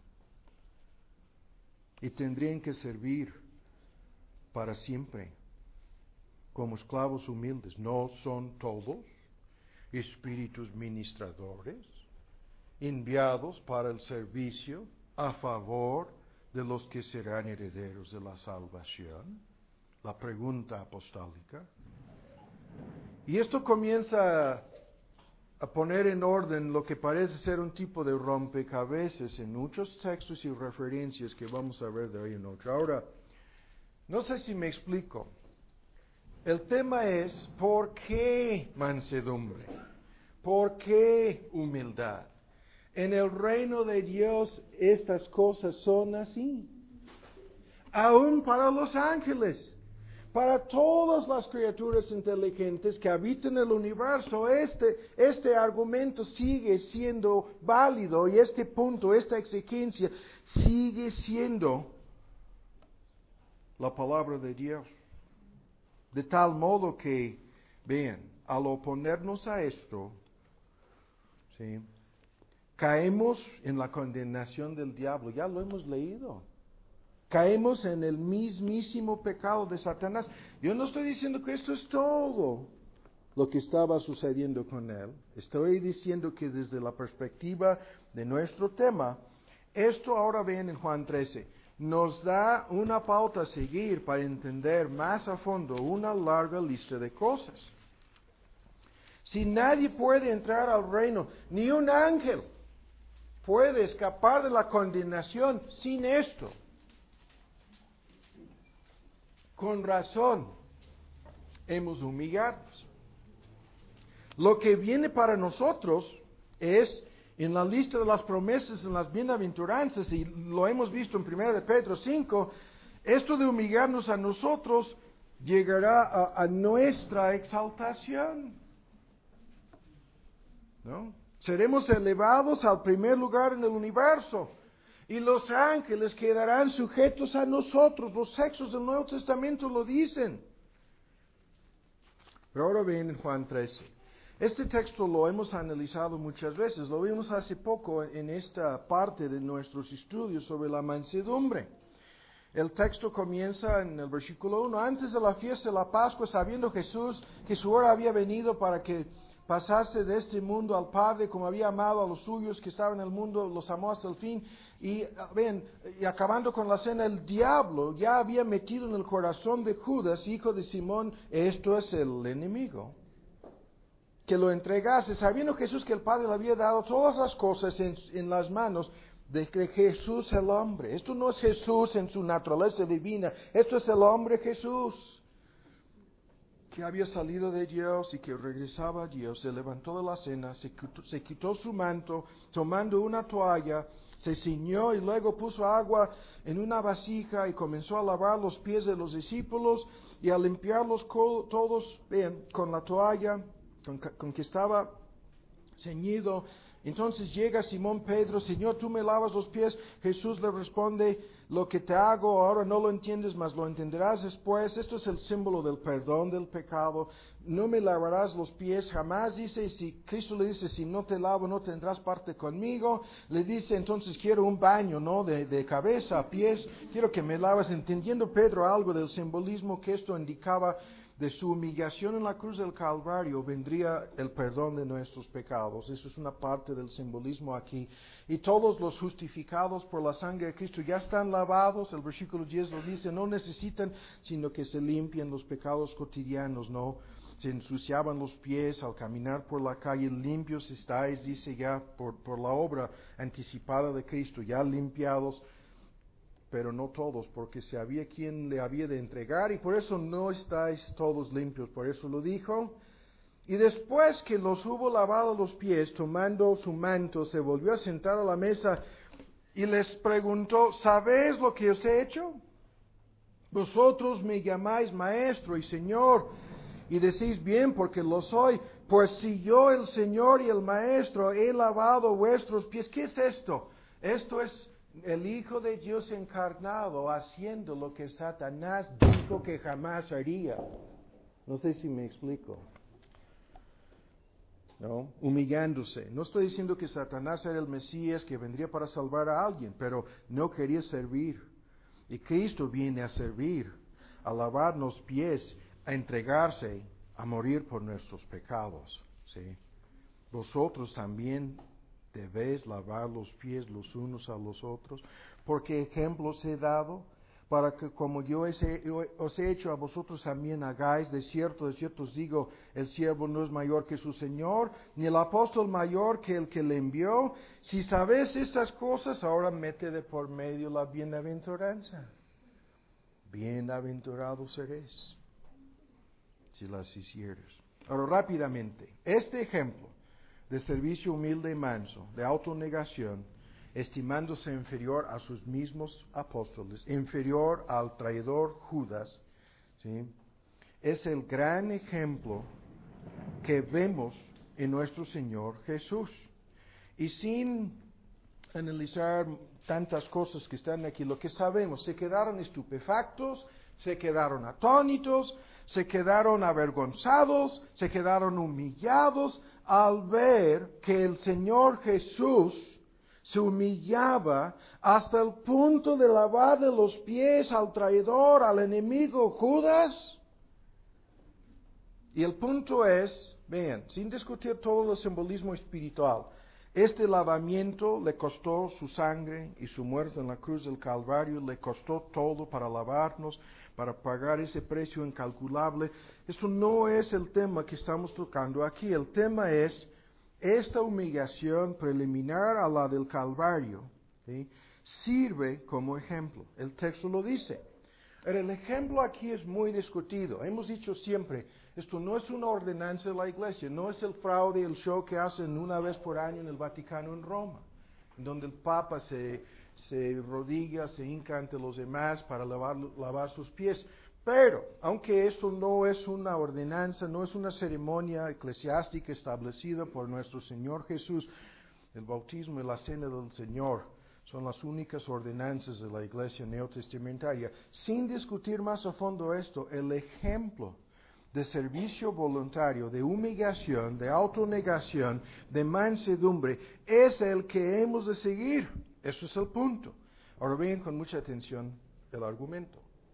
Y tendrían que servir para siempre como esclavos humildes. No son todos espíritus ministradores enviados para el servicio a favor de los que serán herederos de la salvación. La pregunta apostólica. Y esto comienza a poner en orden lo que parece ser un tipo de rompecabezas en muchos textos y referencias que vamos a ver de hoy en otro. Ahora, no sé si me explico. El tema es, ¿por qué mansedumbre? ¿Por qué humildad? En el reino de Dios estas cosas son así. Aún para los ángeles, para todas las criaturas inteligentes que habitan el universo, este argumento sigue siendo válido y este punto, esta exigencia sigue siendo la palabra de Dios. De tal modo que, vean, al oponernos a esto, ¿sí?, caemos en la condenación del diablo, ya lo hemos leído. Caemos en el mismísimo pecado de Satanás. Yo no estoy diciendo que esto es todo lo que estaba sucediendo con él. Estoy diciendo que desde la perspectiva de nuestro tema, esto ahora ven en Juan 13, nos da una pauta a seguir para entender más a fondo una larga lista de cosas. Si nadie puede entrar al reino, ni un ángel, puede escapar de la condenación sin esto. Con razón hemos humillados. Lo que viene para nosotros es, en la lista de las promesas, en las bienaventuranzas, y lo hemos visto en 1 de Pedro 5, esto de humillarnos a nosotros llegará a nuestra exaltación, ¿no? Seremos elevados al primer lugar en el universo, y los ángeles quedarán sujetos a nosotros. Los textos del Nuevo Testamento lo dicen. Pero ahora ven en Juan 13. Este texto lo hemos analizado muchas veces. Lo vimos hace poco en esta parte de nuestros estudios sobre la mansedumbre. El texto comienza en el versículo 1. Antes de la fiesta de la Pascua, sabiendo Jesús que su hora había venido para que pasase de este mundo al Padre, como había amado a los suyos que estaban en el mundo, los amó hasta el fin. Y acabando con la cena, el diablo ya había metido en el corazón de Judas, hijo de Simón, esto es el enemigo, que lo entregase, sabiendo Jesús que el Padre le había dado todas las cosas en las manos de Jesús el hombre. Esto no es Jesús en su naturaleza divina, esto es el hombre Jesús, que había salido de Dios y que regresaba a Dios. Se levantó de la cena, se quitó su manto, tomando una toalla, se ciñó y luego puso agua en una vasija y comenzó a lavar los pies de los discípulos y a limpiarlos todos con la toalla con que estaba ceñido. Entonces llega Simón Pedro: Señor, ¿tú me lavas los pies? Jesús le responde: lo que te hago ahora no lo entiendes, mas lo entenderás después. Esto es el símbolo del perdón del pecado. No me lavarás los pies jamás. Dice, si Cristo le dice, si no te lavo no tendrás parte conmigo. Le dice, entonces quiero un baño, ¿no? De cabeza a pies. Quiero que me laves. Entendiendo Pedro algo del simbolismo que esto indicaba, de su humillación en la cruz del Calvario vendría el perdón de nuestros pecados. Eso es una parte del simbolismo aquí. Y todos los justificados por la sangre de Cristo ya están lavados. El versículo 10 lo dice, no necesitan, sino que se limpian los pecados cotidianos, ¿no? Se ensuciaban los pies al caminar por la calle. Limpios estáis, dice ya, por la obra anticipada de Cristo, ya limpiados. Pero no todos, porque se había quien le había de entregar, y por eso no estáis todos limpios, por eso lo dijo. Y después que los hubo lavado los pies, tomando su manto, se volvió a sentar a la mesa y les preguntó: ¿sabéis lo que os he hecho? Vosotros me llamáis maestro y señor, y decís bien, porque lo soy. Pues si yo, el Señor y el Maestro, he lavado vuestros pies. ¿Qué es esto? Esto es el Hijo de Dios encarnado haciendo lo que Satanás dijo que jamás haría. No sé si me explico. ¿No? Humillándose. No estoy diciendo que Satanás era el Mesías que vendría para salvar a alguien, pero no quería servir. Y Cristo viene a servir, a lavarnos pies, a entregarse, a morir por nuestros pecados. ¿Sí? Vosotros también debéis lavar los pies los unos a los otros, porque ejemplos he dado, para que como yo os he hecho a vosotros también hagáis. De cierto os digo, el siervo no es mayor que su Señor, ni el apóstol mayor que el que le envió. Si sabéis estas cosas, ahora mete de por medio la bienaventuranza. Bienaventurados seréis si las hicieres. Ahora rápidamente, este ejemplo de servicio humilde y manso, de autonegación, estimándose inferior a sus mismos apóstoles, inferior al traidor Judas, ¿sí? Es el gran ejemplo que vemos en nuestro Señor Jesús. Y sin analizar tantas cosas que están aquí, lo que sabemos, se quedaron estupefactos, se quedaron atónitos, se quedaron avergonzados, se quedaron humillados al ver que el Señor Jesús se humillaba hasta el punto de lavarle los pies al traidor, al enemigo Judas. Y el punto es, vean, sin discutir todo el simbolismo espiritual, este lavamiento le costó su sangre y su muerte en la cruz del Calvario, le costó todo para lavarnos, para pagar ese precio incalculable. Esto no es el tema que estamos tocando aquí. El tema es esta humillación preliminar a la del Calvario, ¿sí?, sirve como ejemplo. El texto lo dice. Pero el ejemplo aquí es muy discutido. Hemos dicho siempre, esto no es una ordenanza de la Iglesia, no es el fraude, el show que hacen una vez por año en el Vaticano en Roma, donde el Papa se rodilla, se hinca ante los demás para lavar sus pies. Pero, aunque eso no es una ordenanza, no es una ceremonia eclesiástica establecida por nuestro Señor Jesús, el bautismo y la cena del Señor son las únicas ordenanzas de la Iglesia neotestamentaria. Sin discutir más a fondo esto, el ejemplo de servicio voluntario, de humillación, de autonegación, de mansedumbre, es el que hemos de seguir. Eso es el punto. Ahora vean con mucha atención el argumento.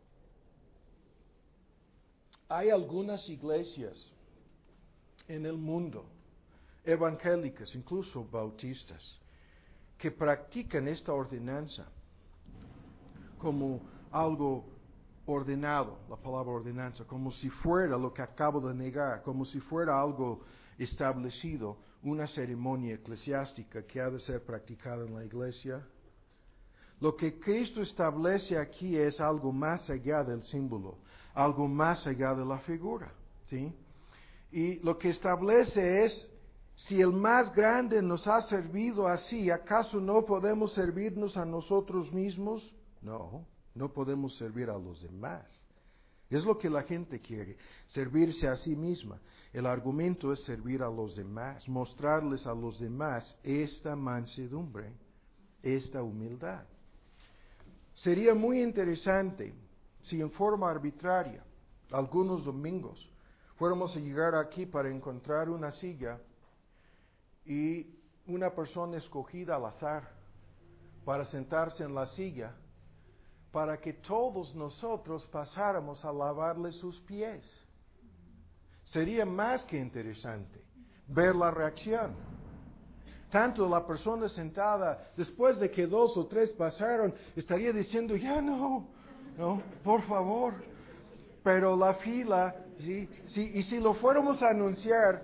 Hay algunas iglesias en el mundo, evangélicas, incluso bautistas, que practican esta ordenanza como algo ordenado, la palabra ordenanza, como si fuera lo que acabo de negar, como si fuera algo establecido, una ceremonia eclesiástica que ha de ser practicada en la iglesia. Lo que Cristo establece aquí es algo más allá del símbolo, algo más allá de la figura, ¿sí? Y lo que establece es, si el más grande nos ha servido así, ¿acaso no podemos servirnos a nosotros mismos? No, no podemos servir a los demás. Es lo que la gente quiere, servirse a sí misma. El argumento es servir a los demás, mostrarles a los demás esta mansedumbre, esta humildad. Sería muy interesante si en forma arbitraria, algunos domingos, fuéramos a llegar aquí para encontrar una silla y una persona escogida al azar para sentarse en la silla, para que todos nosotros pasáramos a lavarle sus pies. Sería más que interesante ver la reacción. Tanto la persona sentada, después de que 2 o 3 pasaron, estaría diciendo, ya no, por favor. Pero la fila, ¿sí? Y si lo fuéramos a anunciar,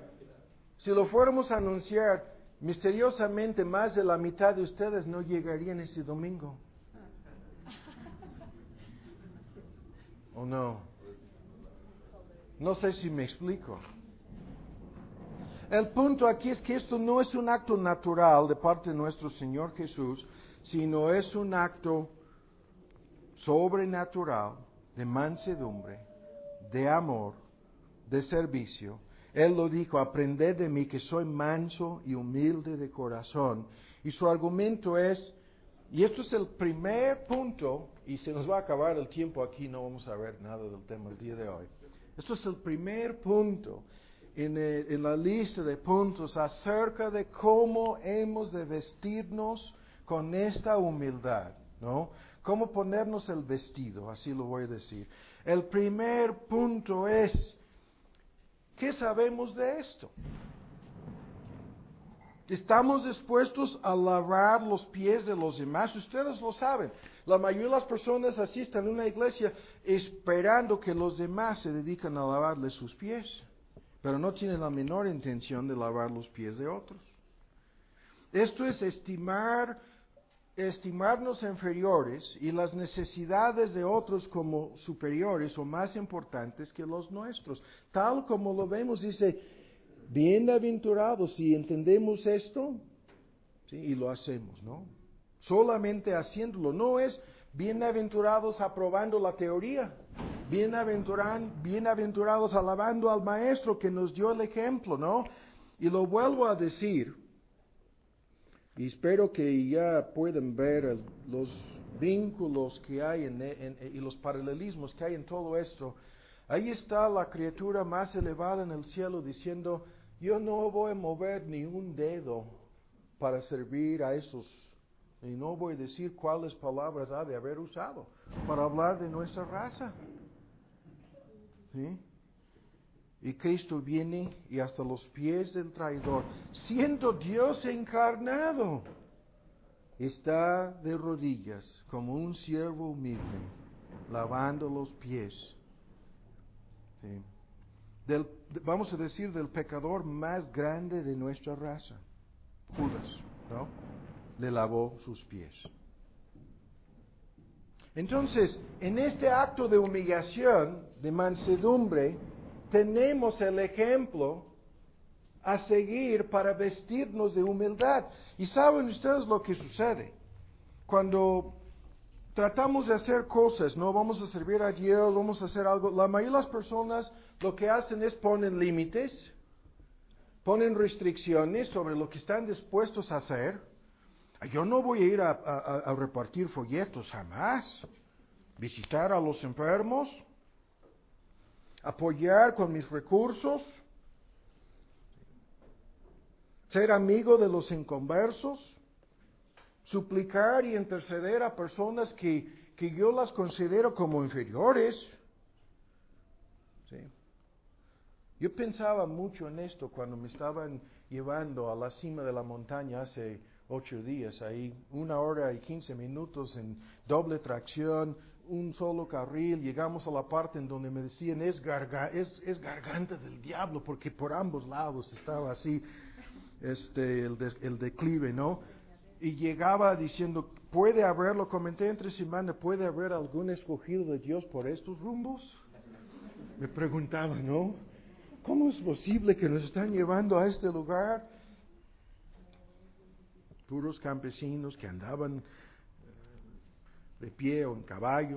misteriosamente más de la mitad de ustedes no llegarían ese domingo. ¿O no? No sé si me explico. El punto aquí es que esto no es un acto natural de parte de nuestro Señor Jesús, sino es un acto sobrenatural de mansedumbre, de amor, de servicio. Él lo dijo, aprended de mí que soy manso y humilde de corazón. Y su argumento es, y esto es el primer punto, y se nos va a acabar el tiempo aquí, no vamos a ver nada del tema el día de hoy. Esto es el primer punto en la lista de puntos acerca de cómo hemos de vestirnos con esta humildad, ¿no? Cómo ponernos el vestido, así lo voy a decir. El primer punto es, ¿qué sabemos de esto? ¿Estamos dispuestos a lavar los pies de los demás? Ustedes lo saben. La mayoría de las personas asisten a una iglesia esperando que los demás se dediquen a lavarles sus pies, pero no tienen la menor intención de lavar los pies de otros. Esto es estimarnos inferiores y las necesidades de otros como superiores o más importantes que los nuestros. Tal como lo vemos, dice, bienaventurados si entendemos esto, ¿sí? Y lo hacemos, ¿no? Solamente haciéndolo, no es bienaventurados aprobando la teoría, bienaventurados alabando al maestro que nos dio el ejemplo, ¿no? Y lo vuelvo a decir, y espero que ya puedan ver los vínculos que hay y los paralelismos que hay en todo esto. Ahí está la criatura más elevada en el cielo diciendo, yo no voy a mover ni un dedo para servir a esos, y no voy a decir cuáles palabras ha de haber usado para hablar de nuestra raza. ¿Sí? Y Cristo viene y hasta los pies del traidor, siendo Dios encarnado, está de rodillas como un siervo humilde, lavando los pies. ¿Sí? vamos a decir, del pecador más grande de nuestra raza, Judas, ¿no? Le lavó sus pies. Entonces, en este acto de humillación, de mansedumbre, tenemos el ejemplo a seguir para vestirnos de humildad. Y saben ustedes lo que sucede. Cuando tratamos de hacer cosas, no vamos a servir a Dios, vamos a hacer algo, la mayoría de las personas lo que hacen es ponen límites, ponen restricciones sobre lo que están dispuestos a hacer. Yo no voy a ir a repartir folletos jamás, visitar a los enfermos, apoyar con mis recursos, ser amigo de los inconversos, suplicar y interceder a personas que yo las considero como inferiores. ¿Sí? Yo pensaba mucho en esto cuando me estaban llevando a la cima de la montaña hace 8 días, ahí 1 hora y 15 minutos en doble tracción, un solo carril. Llegamos a la parte en donde me decían es garganta del diablo, porque por ambos lados estaba así el declive, ¿no? Y llegaba diciendo, puede haber, lo comenté entre semana, ¿puede haber algún escogido de Dios por estos rumbos? Me preguntaba, ¿no? ¿Cómo es posible que nos están llevando a este lugar? Puros campesinos que andaban de pie o en caballo.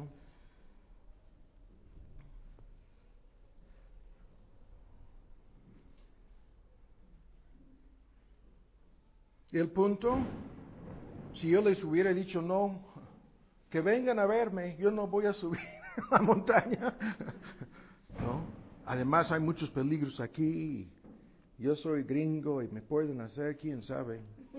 Y el punto, si yo les hubiera dicho no, que vengan a verme, yo no voy a subir a la montaña, ¿no? Además hay muchos peligros aquí, yo soy gringo y me pueden hacer, quién sabe.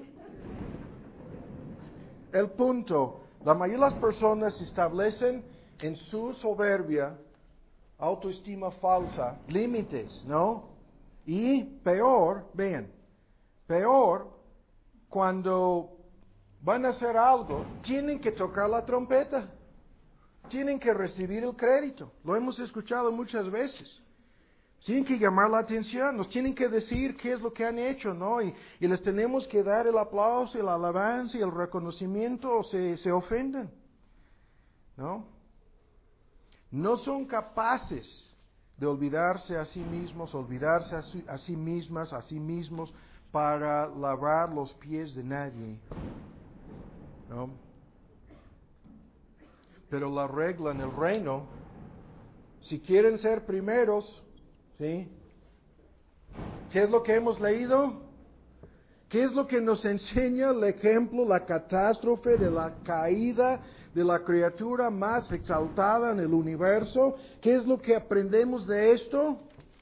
El punto, la mayoría de las personas establecen en su soberbia, autoestima falsa, límites, ¿no? Y peor, vean, peor, cuando van a hacer algo, tienen que tocar la trompeta, tienen que recibir el crédito, lo hemos escuchado muchas veces. Tienen que llamar la atención, nos tienen que decir qué es lo que han hecho, ¿no? Y les tenemos que dar el aplauso, y la alabanza y el reconocimiento, o se ofenden, ¿no? No son capaces de olvidarse a sí mismos, olvidarse a sí mismas, a sí mismos, para lavar los pies de nadie, ¿no? Pero la regla en el reino, si quieren ser primeros, ¿sí? ¿Qué es lo que hemos leído? ¿Qué es lo que nos enseña el ejemplo, la catástrofe de la caída de la criatura más exaltada en el universo? ¿Qué es lo que aprendemos de esto?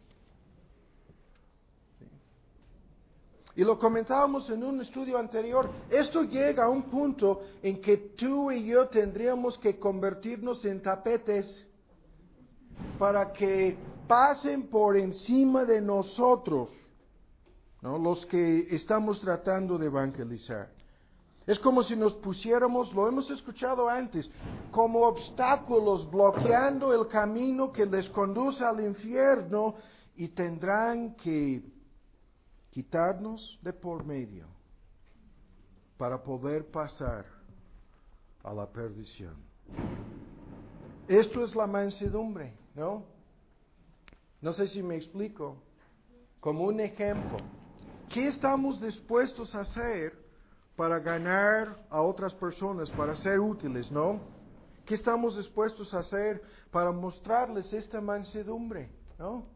Y lo comentábamos en un estudio anterior. Esto llega a un punto en que tú y yo tendríamos que convertirnos en tapetes para que pasen por encima de nosotros, ¿no? Los que estamos tratando de evangelizar. Es como si nos pusiéramos, lo hemos escuchado antes, como obstáculos bloqueando el camino que les conduce al infierno, y tendrán que quitarnos de por medio para poder pasar a la perdición. Esto es la mansedumbre, ¿no? No sé si me explico. Como un ejemplo, ¿qué estamos dispuestos a hacer para ganar a otras personas, para ser útiles, ¿no? ¿Qué estamos dispuestos a hacer para mostrarles esta mansedumbre, ¿no?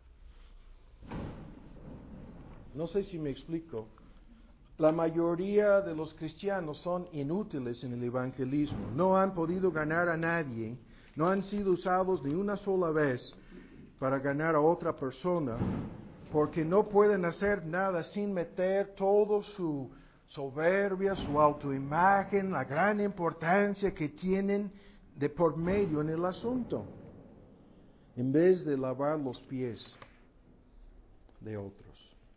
No sé si me explico. La mayoría de los cristianos son inútiles en el evangelismo. No han podido ganar a nadie, no han sido usados ni una sola vez para ganar a otra persona, porque no pueden hacer nada sin meter todo su soberbia, su autoimagen, la gran importancia que tienen de por medio en el asunto, en vez de lavar los pies de otros.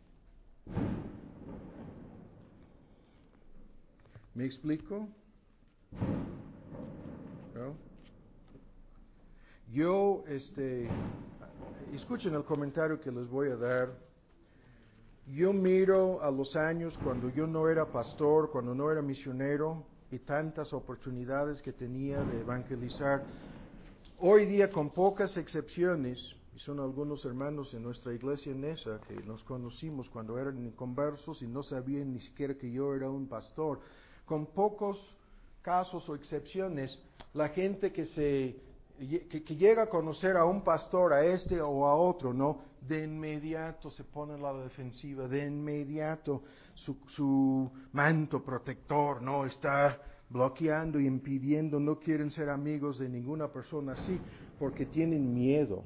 ¿Me explico? ¿No? Yo, escuchen el comentario que les voy a dar. Yo miro a los años cuando yo no era pastor, cuando no era misionero, y tantas oportunidades que tenía de evangelizar. Hoy día, con pocas excepciones, y son algunos hermanos en nuestra iglesia en esa que nos conocimos cuando eran inconversos y no sabían ni siquiera que yo era un pastor, con pocos casos o excepciones, la gente que llega a conocer a un pastor, a este o a otro, ¿no? De inmediato se pone a la defensiva, de inmediato su manto protector, ¿no? Está bloqueando y impidiendo, no quieren ser amigos de ninguna persona así, porque tienen miedo.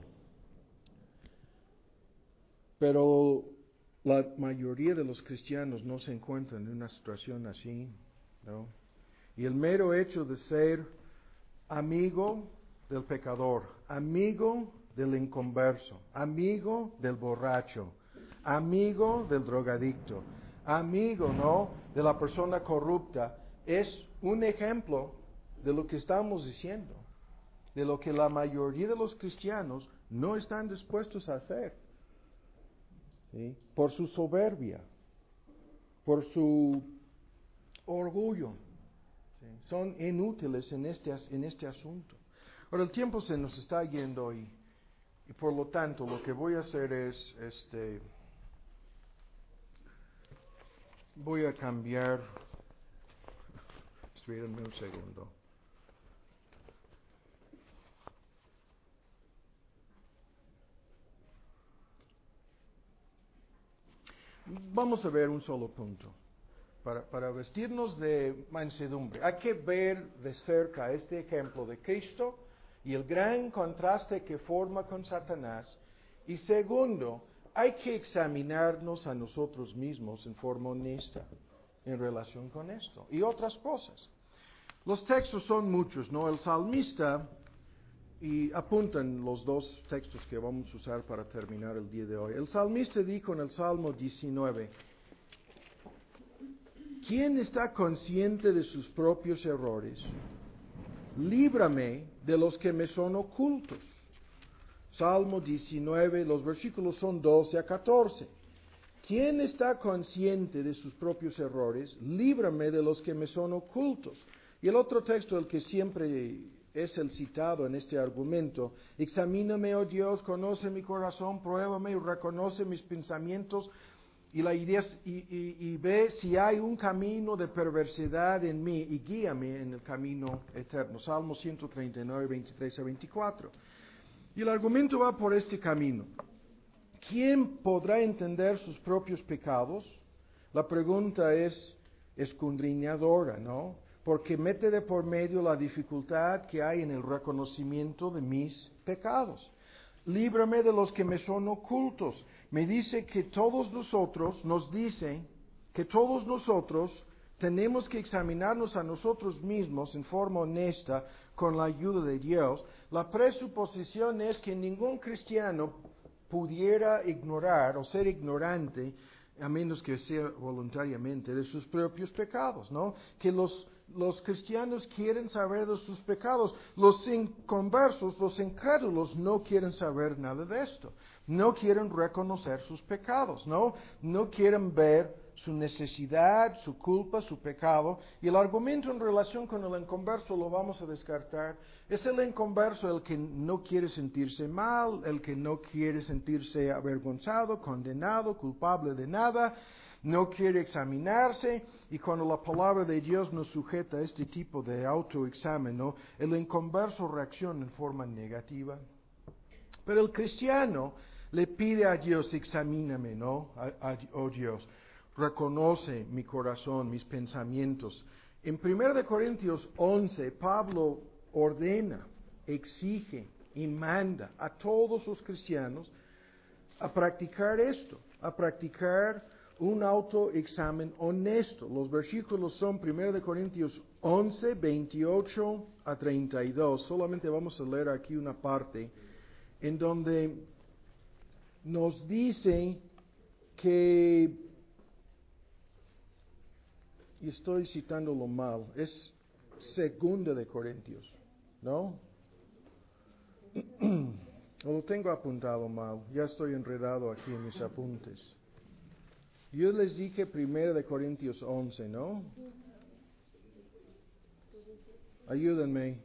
Pero la mayoría de los cristianos no se encuentran en una situación así, ¿no? Y el mero hecho de ser amigo del pecador, amigo del inconverso, amigo del borracho, amigo del drogadicto, amigo, ¿no?, de la persona corrupta, es un ejemplo de lo que estamos diciendo, de lo que la mayoría de los cristianos no están dispuestos a hacer, ¿sí? Por su soberbia, por su orgullo, ¿sí? Son inútiles en este asunto. Ahora el tiempo se nos está yendo y por lo tanto lo que voy a hacer es, voy a cambiar, espérenme un segundo. Vamos a ver un solo punto. Para vestirnos de mansedumbre, hay que ver de cerca este ejemplo de Cristo y el gran contraste que forma con Satanás. Y segundo, hay que examinarnos a nosotros mismos en forma honesta en relación con esto y otras cosas. Los textos son muchos, ¿no? El salmista, y apuntan los dos textos que vamos a usar para terminar el día de hoy. El salmista dijo en el Salmo 19, ¿quién está consciente de sus propios errores? Líbrame de los que me son ocultos. Salmo 19, los versículos son 12 a 14. ¿Quién está consciente de sus propios errores? Líbrame de los que me son ocultos. Y el otro texto, el que siempre es el citado en este argumento, examíname, oh Dios, conoce mi corazón, pruébame y reconoce mis pensamientos. Y la idea es, y ve si hay un camino de perversidad en mí y guíame en el camino eterno. Salmo 139, 23 a 24. Y el argumento va por este camino. ¿Quién podrá entender sus propios pecados? La pregunta es escudriñadora, ¿no? Porque mete de por medio la dificultad que hay en el reconocimiento de mis pecados. Líbrame de los que me son ocultos. Me dice que todos nosotros, nos dice que todos nosotros tenemos que examinarnos a nosotros mismos en forma honesta con la ayuda de Dios. La presuposición es que ningún cristiano pudiera ignorar o ser ignorante, a menos que sea voluntariamente, de sus propios pecados, ¿no? Que los cristianos quieren saber de sus pecados. Los inconversos, los incrédulos, no quieren saber nada de esto. No quieren reconocer sus pecados, ¿no? No quieren ver su necesidad, su culpa, su pecado. Y el argumento en relación con el inconverso lo vamos a descartar. Es el inconverso el que no quiere sentirse mal, el que no quiere sentirse avergonzado, condenado, culpable de nada, no quiere examinarse. Y cuando la palabra de Dios nos sujeta a este tipo de autoexamen, ¿no?, el inconverso reacciona en forma negativa. Pero el cristiano le pide a Dios, examíname, ¿no? Oh Dios, reconoce mi corazón, mis pensamientos. En 1 Corintios 11, Pablo ordena, exige y manda a todos los cristianos a practicar esto, a practicar un autoexamen honesto. Los versículos son 1 Corintios 11, 28 a 32. Solamente vamos a leer aquí una parte en donde nos dice que, y estoy citándolo mal, es 2 de Corintios, ¿no? Lo tengo apuntado mal, ya estoy enredado aquí en mis apuntes. Yo les dije 1 Corintios 11, ¿no? Ayúdenme.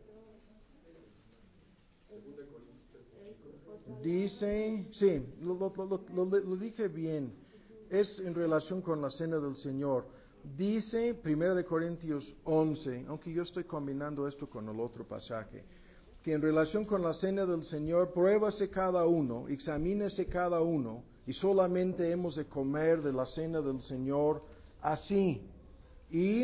Dice, sí, lo dije bien. Es en relación con la cena del Señor. Dice 1 Corintios 11, aunque yo estoy combinando esto con el otro pasaje, que en relación con la cena del Señor, pruébase cada uno, examínese cada uno, y solamente hemos de comer de la cena del Señor así. Y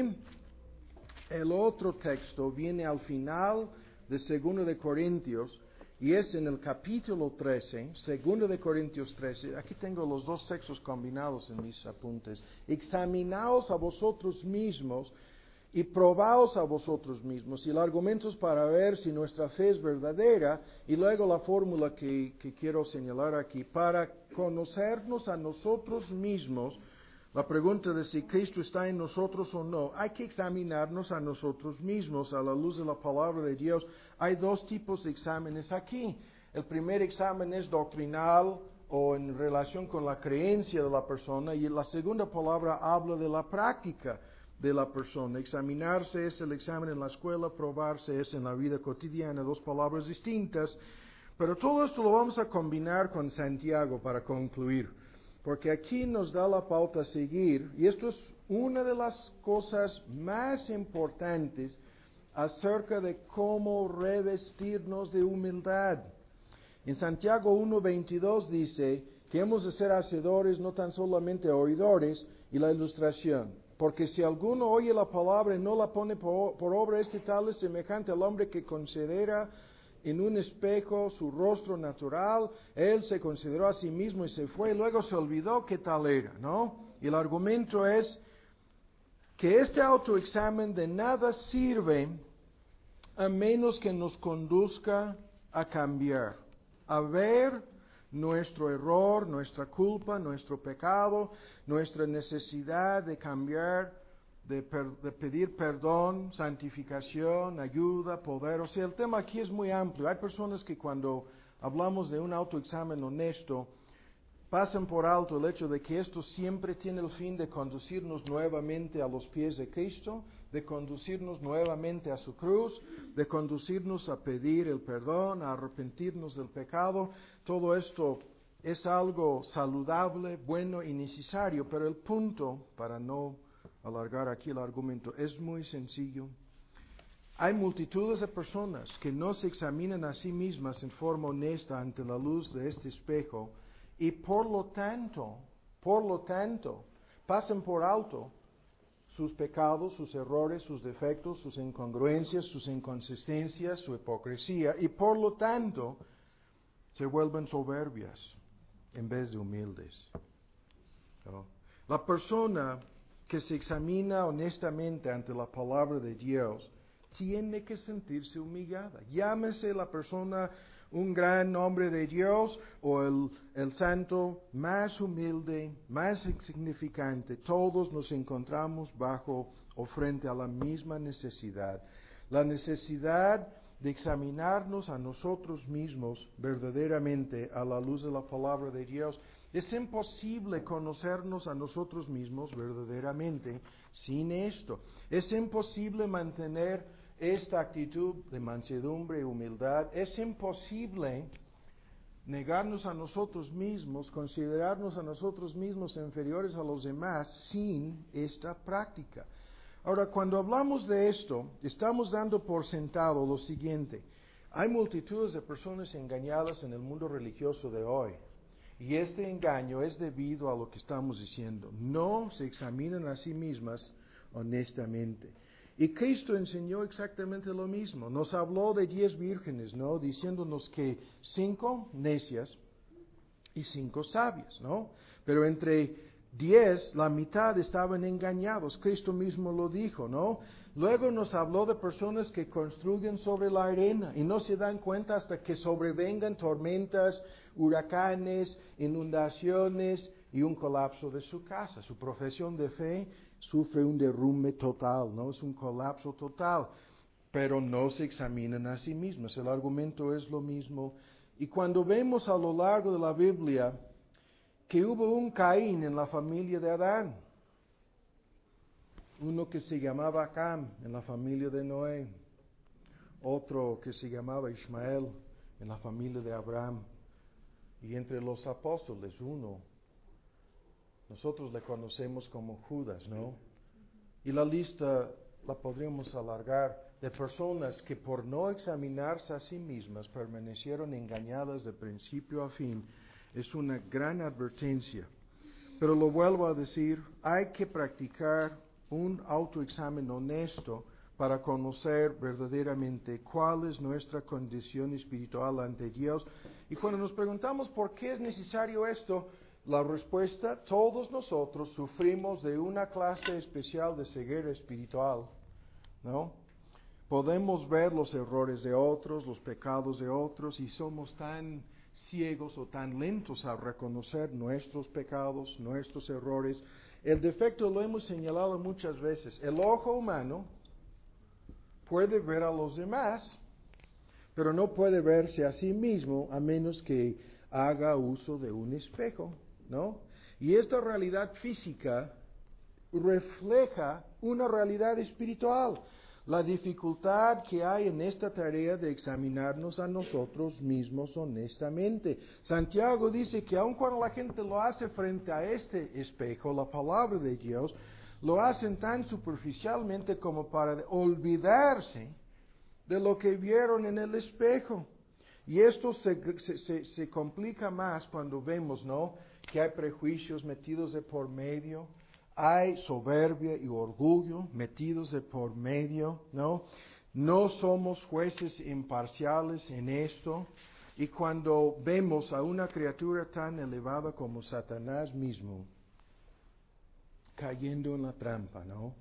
el otro texto viene al final de 2 de Corintios, y es en el capítulo 13, 2 de Corintios 13, aquí tengo los dos textos combinados en mis apuntes. Examinaos a vosotros mismos y probaos a vosotros mismos. Y el argumento es para ver si nuestra fe es verdadera, y luego la fórmula que quiero señalar aquí, para conocernos a nosotros mismos. La pregunta de si Cristo está en nosotros o no, hay que examinarnos a nosotros mismos a la luz de la palabra de Dios. Hay dos tipos de exámenes aquí. El primer examen es doctrinal o en relación con la creencia de la persona, y la segunda palabra habla de la práctica de la persona. Examinarse es el examen en la escuela, probarse es en la vida cotidiana, dos palabras distintas. Pero todo esto lo vamos a combinar con Santiago para concluir, porque aquí nos da la pauta a seguir, y esto es una de las cosas más importantes acerca de cómo revestirnos de humildad. En Santiago 1:22 dice que hemos de ser hacedores, no tan solamente oidores, y la ilustración. Porque si alguno oye la palabra y no la pone por obra, este tal es semejante al hombre que considera en un espejo su rostro natural. Él se consideró a sí mismo y se fue, y luego se olvidó qué tal era, ¿no? Y el argumento es que este autoexamen de nada sirve a menos que nos conduzca a cambiar, a ver nuestro error, nuestra culpa, nuestro pecado, nuestra necesidad de cambiar, de pedir perdón, santificación, ayuda, poder. O sea, el tema aquí es muy amplio. Hay personas que cuando hablamos de un autoexamen honesto, pasan por alto el hecho de que esto siempre tiene el fin de conducirnos nuevamente a los pies de Cristo, de conducirnos nuevamente a su cruz, de conducirnos a pedir el perdón, a arrepentirnos del pecado. Todo esto es algo saludable, bueno y necesario, pero el punto, para no alargar aquí el argumento, es muy sencillo. Hay multitudes de personas que no se examinan a sí mismas en forma honesta ante la luz de este espejo, y por lo tanto, pasan por alto sus pecados, sus errores, sus defectos, sus incongruencias, sus inconsistencias, su hipocresía, y por lo tanto se vuelven soberbias en vez de humildes, ¿no? La persona que se examina honestamente ante la palabra de Dios tiene que sentirse humillada. Llámese la persona un gran hombre de Dios o el santo más humilde, más insignificante. Todos nos encontramos bajo o frente a la misma necesidad. La necesidad de examinarnos a nosotros mismos verdaderamente a la luz de la palabra de Dios. Es imposible conocernos a nosotros mismos verdaderamente sin esto. Es imposible mantener esta actitud de mansedumbre y humildad. Es imposible negarnos a nosotros mismos, considerarnos a nosotros mismos inferiores a los demás sin esta práctica. Ahora, cuando hablamos de esto, estamos dando por sentado lo siguiente. Hay multitudes de personas engañadas en el mundo religioso de hoy. Y este engaño es debido a lo que estamos diciendo. No se examinan a sí mismas honestamente. Y Cristo enseñó exactamente lo mismo. Nos habló de 10 vírgenes, ¿no? Diciéndonos que 5 necias y 5 sabias, ¿no? Pero entre 10, la mitad estaban engañados. Cristo mismo lo dijo, ¿no? Luego nos habló de personas que construyen sobre la arena y no se dan cuenta hasta que sobrevengan tormentas, huracanes, inundaciones y un colapso de su casa. Su profesión de fe sufre un derrumbe total, ¿no? Es un colapso total. Pero no se examinan a sí mismos. El argumento es lo mismo Y cuando vemos a lo largo de la Biblia que hubo un Caín en la familia de Adán, uno que se llamaba Cam en la familia de Noé, otro que se llamaba Ismael en la familia de Abraham, y entre los apóstoles uno, nosotros le conocemos como Judas, ¿no? Y la lista la podríamos alargar de personas que por no examinarse a sí mismas permanecieron engañadas de principio a fin. Es una gran advertencia. Pero lo vuelvo a decir, hay que practicar un autoexamen honesto para conocer verdaderamente cuál es nuestra condición espiritual ante Dios. Y cuando nos preguntamos por qué es necesario esto, la respuesta, todos nosotros sufrimos de una clase especial de ceguera espiritual, ¿no? Podemos ver los errores de otros, los pecados de otros, y somos tan ciegos o tan lentos a reconocer nuestros pecados, nuestros errores. El defecto lo hemos señalado muchas veces. El ojo humano puede ver a los demás, pero no puede verse a sí mismo a menos que haga uso de un espejo, ¿no? Y esta realidad física refleja una realidad espiritual. La dificultad que hay en esta tarea de examinarnos a nosotros mismos honestamente. Santiago dice que aun cuando la gente lo hace frente a este espejo, la palabra de Dios, lo hacen tan superficialmente como para olvidarse de lo que vieron en el espejo. Y esto se complica más cuando vemos, ¿no?, que hay prejuicios metidos de por medio, hay soberbia y orgullo metidos de por medio, ¿no? No somos jueces imparciales en esto. Y cuando vemos a una criatura tan elevada como Satanás mismo cayendo en la trampa, ¿no?,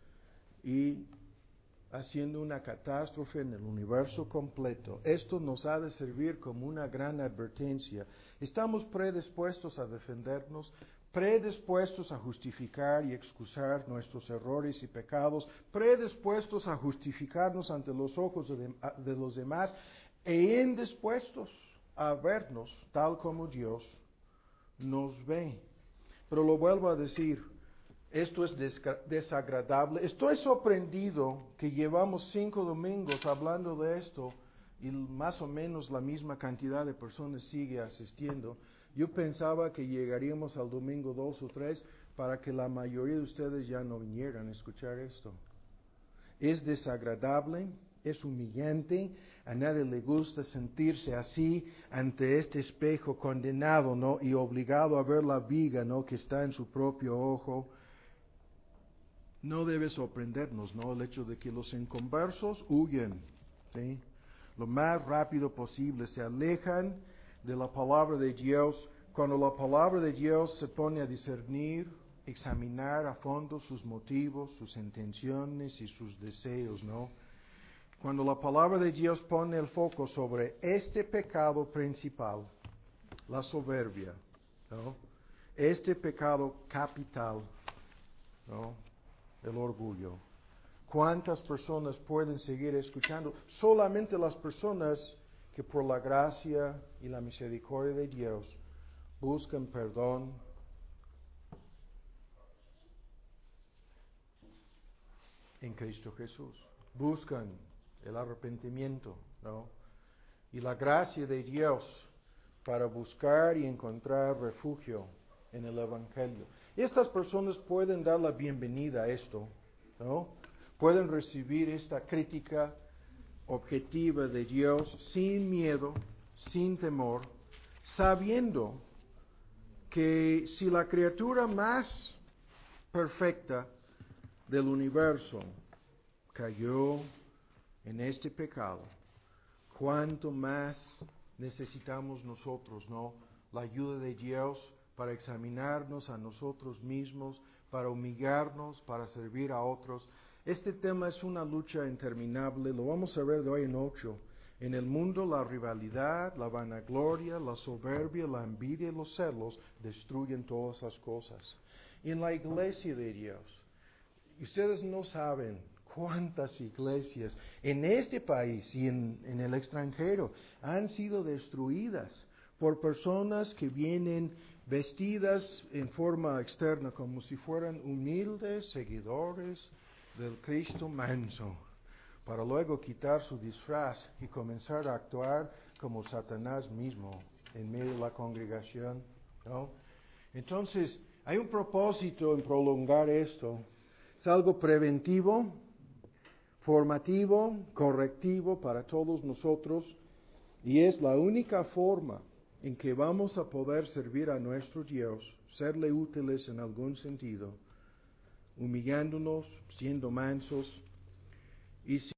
y haciendo una catástrofe en el universo completo, esto nos ha de servir como una gran advertencia. Estamos predispuestos a defendernos, predispuestos a justificar y excusar nuestros errores y pecados, predispuestos a justificarnos ante los ojos de los demás e indispuestos a vernos tal como Dios nos ve. Pero lo vuelvo a decir, esto es desagradable. Estoy sorprendido que llevamos 5 domingos hablando de esto y más o menos la misma cantidad de personas sigue asistiendo. Yo pensaba que llegaríamos al domingo 2 o 3 para que la mayoría de ustedes ya no vinieran a escuchar esto. Es desagradable, es humillante, a nadie le gusta sentirse así ante este espejo condenado, ¿no?, y obligado a ver la viga, ¿no?, que está en su propio ojo. No debe sorprendernos, ¿no?, el hecho de que los inconversos huyen, ¿sí?, lo más rápido posible, se alejan de la palabra de Dios. Cuando la palabra de Dios se pone a discernir, examinar a fondo sus motivos, sus intenciones y sus deseos, ¿no? Cuando la palabra de Dios pone el foco sobre este pecado principal, la soberbia, ¿no?, este pecado capital, ¿no?, el orgullo. ¿Cuántas personas pueden seguir escuchando? Solamente las personas que por la gracia y la misericordia de Dios buscan perdón, en Cristo Jesús. Buscan el arrepentimiento, ¿no?, y la gracia de Dios para buscar y encontrar refugio en el Evangelio. Estas personas pueden dar la bienvenida a esto, ¿no? Pueden recibir esta crítica objetiva de Dios sin miedo, sin temor, sabiendo que si la criatura más perfecta del universo cayó en este pecado, cuánto más necesitamos nosotros, ¿no?, la ayuda de Dios para examinarnos a nosotros mismos, para humillarnos, para servir a otros. Este tema es una lucha interminable, lo vamos a ver de hoy en 8. En el mundo la rivalidad, la vanagloria, la soberbia, la envidia y los celos destruyen todas esas cosas. En la iglesia de Dios, ustedes no saben ¿Cuántas iglesias en este país y en el extranjero han sido destruidas por personas que vienen vestidas en forma externa como si fueran humildes seguidores del Cristo manso, para luego quitar su disfraz y comenzar a actuar como Satanás mismo en medio de la congregación, ¿no? Entonces, hay un propósito en prolongar esto. Es algo preventivo, formativo, correctivo para todos nosotros, y es la única forma en que vamos a poder servir a nuestro Dios, serle útiles en algún sentido, humillándonos, siendo mansos, y